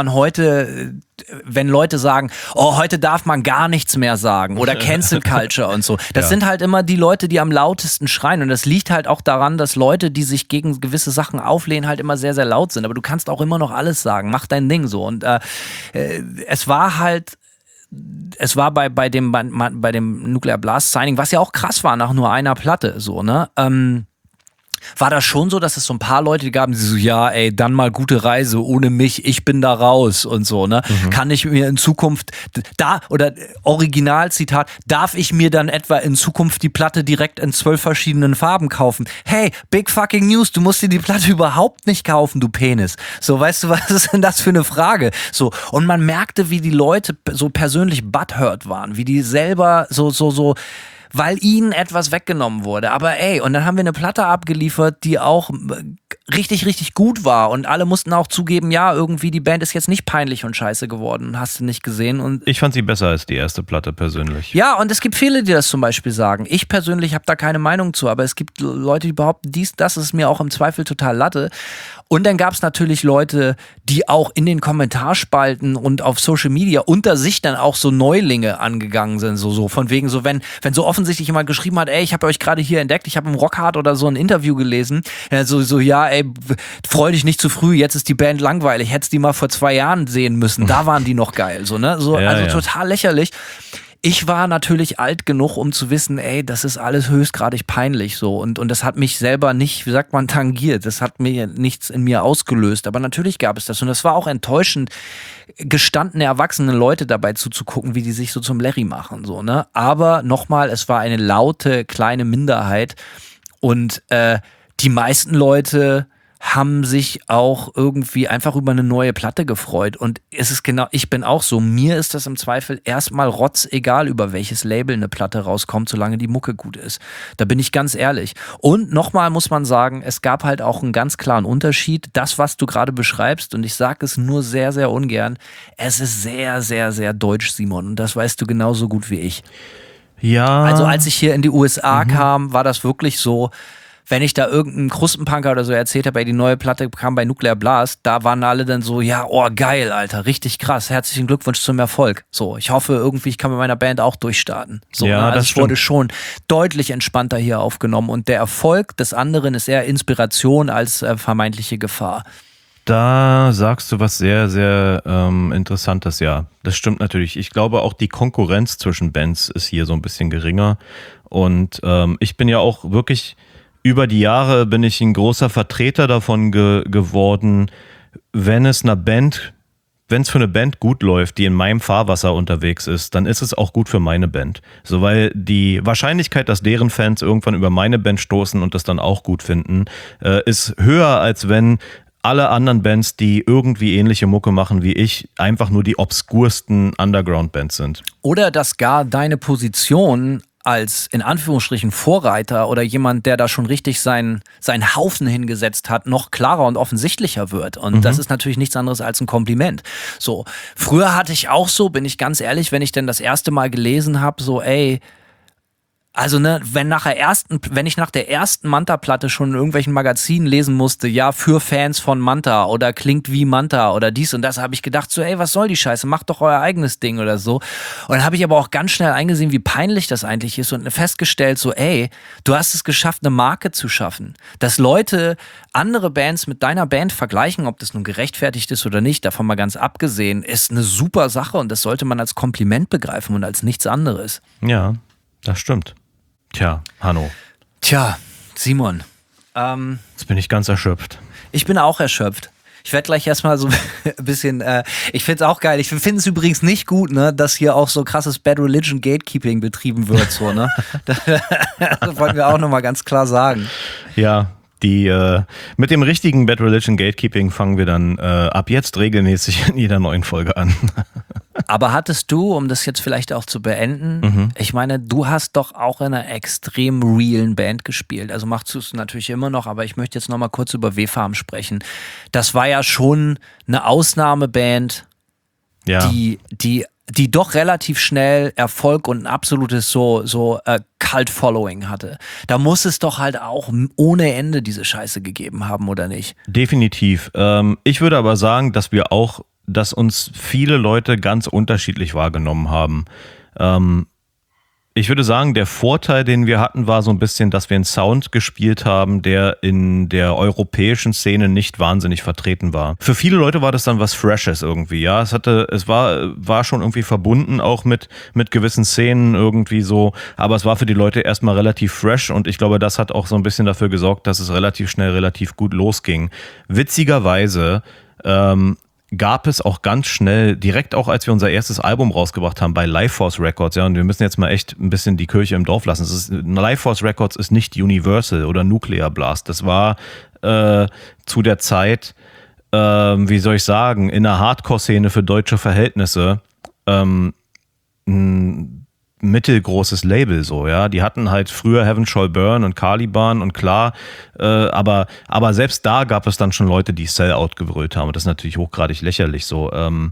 wenn Leute sagen, oh, heute darf man gar nichts mehr sagen oder Cancel Culture und so. Das sind halt immer die Leute, die am lautesten schreien. Und das liegt halt auch daran, dass Leute, die sich gegen gewisse Sachen auflehnen, halt immer sehr, sehr laut sind. Aber du kannst auch immer noch alles sagen. Mach dein Ding so. Und es war bei dem Nuclear Blast Signing, was ja auch krass war nach nur einer Platte, so, ne? War das schon so, dass es so ein paar Leute gaben, die so, ja, ey, dann mal gute Reise, ohne mich, ich bin da raus und so, ne? Kann ich mir in Zukunft Originalzitat, darf ich mir dann etwa in Zukunft die Platte direkt in 12 verschiedenen Farben kaufen? Hey, big fucking news, du musst dir die Platte überhaupt nicht kaufen, du Penis. So, weißt du, was ist denn das für eine Frage? So, und man merkte, wie die Leute so persönlich butthurt waren, wie die selber so weil ihnen etwas weggenommen wurde. Aber ey, und dann haben wir eine Platte abgeliefert, die auch richtig, richtig gut war. Und alle mussten auch zugeben, ja, irgendwie die Band ist jetzt nicht peinlich und scheiße geworden. Hast du nicht gesehen? Und ich fand sie besser als die erste Platte persönlich. Ja, und es gibt viele, die das zum Beispiel sagen. Ich persönlich habe da keine Meinung zu, aber es gibt Leute, die behaupten, das ist mir auch im Zweifel total Latte. Und dann gab es natürlich Leute, die auch in den Kommentarspalten und auf Social Media unter sich dann auch so Neulinge angegangen sind. So von wegen so, wenn so offensichtlich jemand geschrieben hat, ey, ich habe euch gerade hier entdeckt, ich habe im Rockhard oder so ein Interview gelesen, ja, ey, freu dich nicht zu früh, jetzt ist die Band langweilig, hättest die mal vor 2 Jahren sehen müssen, da waren die noch geil, so, ne? So, ja, also total lächerlich. Ich war natürlich alt genug, um zu wissen, ey, das ist alles höchstgradig peinlich so und das hat mich selber nicht, wie sagt man, tangiert. Das hat mir nichts in mir ausgelöst. Aber natürlich gab es das und das war auch enttäuschend, gestandene, erwachsene Leute dabei zuzugucken, wie die sich so zum Larry machen, so, ne? Aber nochmal, es war eine laute, kleine Minderheit und die meisten Leute haben sich auch irgendwie einfach über eine neue Platte gefreut. Und es ist genau, ich bin auch so, mir ist das im Zweifel erstmal rotzegal, über welches Label eine Platte rauskommt, solange die Mucke gut ist. Da bin ich ganz ehrlich. Und nochmal muss man sagen, es gab halt auch einen ganz klaren Unterschied. Das, was du gerade beschreibst, und ich sage es nur sehr, sehr ungern, es ist sehr, sehr, sehr deutsch, Simon. Und das weißt du genauso gut wie ich. Ja. Also als ich hier in die USA kam, war das wirklich so, wenn ich da irgendeinen Krustenpunker oder so erzählt habe, ey, die neue Platte kam bei Nuclear Blast, da waren alle dann so, ja, oh geil, Alter, richtig krass, herzlichen Glückwunsch zum Erfolg. So, ich hoffe irgendwie, ich kann mit meiner Band auch durchstarten. So, ja, also das es wurde schon deutlich entspannter hier aufgenommen und der Erfolg des anderen ist eher Inspiration als vermeintliche Gefahr. Da sagst du was sehr, sehr Interessantes, ja. Das stimmt natürlich. Ich glaube auch die Konkurrenz zwischen Bands ist hier so ein bisschen geringer und ich bin ja auch wirklich über die Jahre bin ich ein großer Vertreter davon geworden, wenn es für eine Band gut läuft, die in meinem Fahrwasser unterwegs ist, dann ist es auch gut für meine Band. So, weil die Wahrscheinlichkeit, dass deren Fans irgendwann über meine Band stoßen und das dann auch gut finden, ist höher, als wenn alle anderen Bands, die irgendwie ähnliche Mucke machen wie ich, einfach nur die obskursten Underground-Bands sind. Oder dass gar deine Position als in Anführungsstrichen Vorreiter oder jemand, der da schon richtig seinen Haufen hingesetzt hat, noch klarer und offensichtlicher wird. Und das ist natürlich nichts anderes als ein Kompliment. So, früher hatte ich auch so, bin ich ganz ehrlich, wenn ich denn das erste Mal gelesen habe, so ey, Also, ne, wenn ich nach der ersten Manta-Platte schon in irgendwelchen Magazinen lesen musste, ja, für Fans von Manta oder klingt wie Manta oder dies und das, habe ich gedacht so, ey, was soll die Scheiße, macht doch euer eigenes Ding oder so. Und dann habe ich aber auch ganz schnell eingesehen, wie peinlich das eigentlich ist und festgestellt so, ey, du hast es geschafft, eine Marke zu schaffen. Dass Leute andere Bands mit deiner Band vergleichen, ob das nun gerechtfertigt ist oder nicht, davon mal ganz abgesehen, ist eine super Sache und das sollte man als Kompliment begreifen und als nichts anderes. Ja, das stimmt. Tja, Hanno. Tja, Simon. Jetzt bin ich ganz erschöpft. Ich bin auch erschöpft. Ich werde gleich erstmal so ein bisschen, ich finde es auch geil. Ich finde es übrigens nicht gut, ne, dass hier auch so krasses Bad Religion Gatekeeping betrieben wird. So, ne? Das wollten wir auch nochmal ganz klar sagen. Ja, mit dem richtigen Bad Religion Gatekeeping fangen wir dann ab jetzt regelmäßig in jeder neuen Folge an. Aber hattest du, um das jetzt vielleicht auch zu beenden, ich meine, du hast doch auch in einer extrem realen Band gespielt. Also machst du es natürlich immer noch, aber ich möchte jetzt nochmal kurz über W-Farm sprechen. Das war ja schon eine Ausnahmeband, ja. die doch relativ schnell Erfolg und ein absolutes Cult-Following hatte. Da muss es doch halt auch ohne Ende diese Scheiße gegeben haben, oder nicht? Definitiv. Ich würde aber sagen, dass uns viele Leute ganz unterschiedlich wahrgenommen haben. Ich würde sagen, der Vorteil, den wir hatten, war so ein bisschen, dass wir einen Sound gespielt haben, der in der europäischen Szene nicht wahnsinnig vertreten war. Für viele Leute war das dann was Freshes irgendwie, ja. Es war schon irgendwie verbunden auch mit gewissen Szenen irgendwie so, aber es war für die Leute erstmal relativ fresh und ich glaube, das hat auch so ein bisschen dafür gesorgt, dass es relativ schnell relativ gut losging. Witzigerweise, gab es auch ganz schnell, direkt auch als wir unser erstes Album rausgebracht haben bei Lifeforce Records, ja, und wir müssen jetzt mal echt ein bisschen die Kirche im Dorf lassen. Lifeforce Records ist nicht Universal oder Nuclear Blast. Das war zu der Zeit, wie soll ich sagen, in der Hardcore-Szene für deutsche Verhältnisse ein mittelgroßes Label so, ja. Die hatten halt früher Heaven Shall Burn und Caliban und klar, aber selbst da gab es dann schon Leute, die Sellout gebrüllt haben und das ist natürlich hochgradig lächerlich so.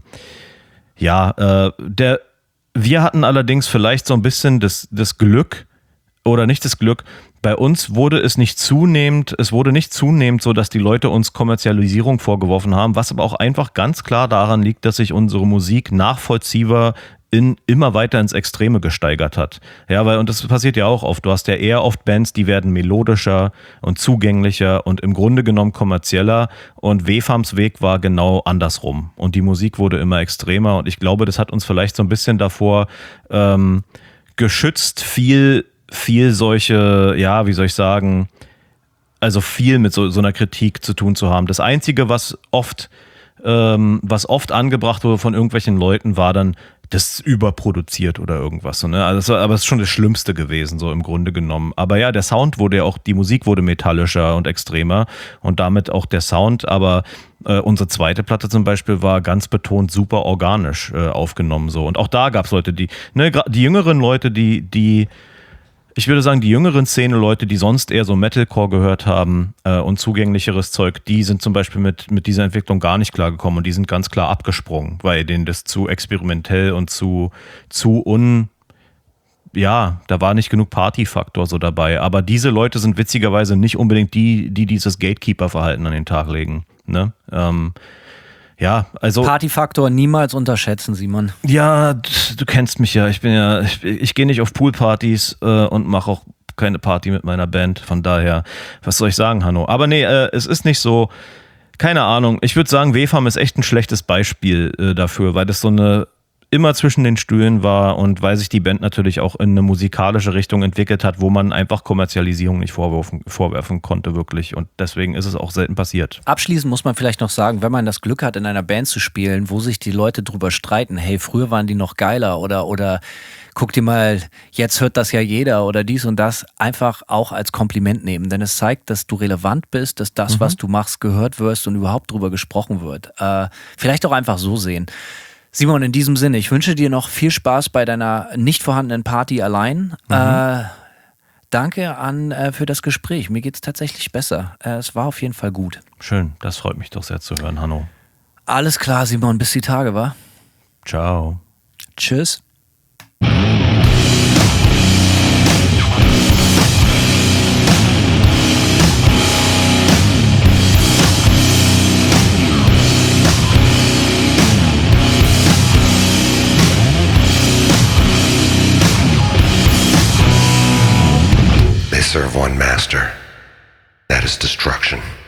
Wir hatten allerdings vielleicht so ein bisschen das Glück oder nicht das Glück, bei uns wurde nicht zunehmend so, dass die Leute uns Kommerzialisierung vorgeworfen haben, was aber auch einfach ganz klar daran liegt, dass sich unsere Musik nachvollziehbar immer weiter ins Extreme gesteigert hat. Ja, und das passiert ja auch oft. Du hast ja eher oft Bands, die werden melodischer und zugänglicher und im Grunde genommen kommerzieller und W-Farms Weg war genau andersrum. Und die Musik wurde immer extremer und ich glaube, das hat uns vielleicht so ein bisschen davor geschützt, viel solche, ja, wie soll ich sagen, also viel mit so einer Kritik zu tun zu haben. Das Einzige, was oft angebracht wurde von irgendwelchen Leuten, war dann, das ist überproduziert oder irgendwas. So, ne? Also, aber es ist schon das Schlimmste gewesen, so im Grunde genommen. Aber ja, der Sound wurde ja auch, die Musik wurde metallischer und extremer und damit auch der Sound. Aber unsere zweite Platte zum Beispiel war ganz betont super organisch aufgenommen. So. Und auch da gab es Leute, die jüngeren Leute, ich würde sagen, die jüngeren Szene-Leute, die sonst eher so Metalcore gehört haben und zugänglicheres Zeug, die sind zum Beispiel mit dieser Entwicklung gar nicht klargekommen und die sind ganz klar abgesprungen, weil denen das zu experimentell und da war nicht genug Partyfaktor so dabei. Aber diese Leute sind witzigerweise nicht unbedingt die dieses Gatekeeper-Verhalten an den Tag legen. Ne? Ja, also Partyfaktor niemals unterschätzen, Simon. Ja, du kennst mich ja. Ich gehe nicht auf Poolpartys und mache auch keine Party mit meiner Band. Von daher, was soll ich sagen, Hanno? Aber nee, es ist nicht so, keine Ahnung. Ich würde sagen, W-Farm ist echt ein schlechtes Beispiel dafür, weil das so eine immer zwischen den Stühlen war und weil sich die Band natürlich auch in eine musikalische Richtung entwickelt hat, wo man einfach Kommerzialisierung nicht vorwerfen konnte wirklich und deswegen ist es auch selten passiert. Abschließend muss man vielleicht noch sagen, wenn man das Glück hat, in einer Band zu spielen, wo sich die Leute drüber streiten, hey, früher waren die noch geiler oder guck dir mal, jetzt hört das ja jeder oder dies und das, einfach auch als Kompliment nehmen, denn es zeigt, dass du relevant bist, dass das, was du machst, gehört wirst und überhaupt drüber gesprochen wird. Vielleicht auch einfach so sehen. Simon, in diesem Sinne, ich wünsche dir noch viel Spaß bei deiner nicht vorhandenen Party allein. Danke für das Gespräch. Mir geht's tatsächlich besser. Es war auf jeden Fall gut. Schön, das freut mich doch sehr zu hören, Hanno. Alles klar, Simon, bis die Tage, wa? Ciao. Tschüss. serve one master. That is destruction.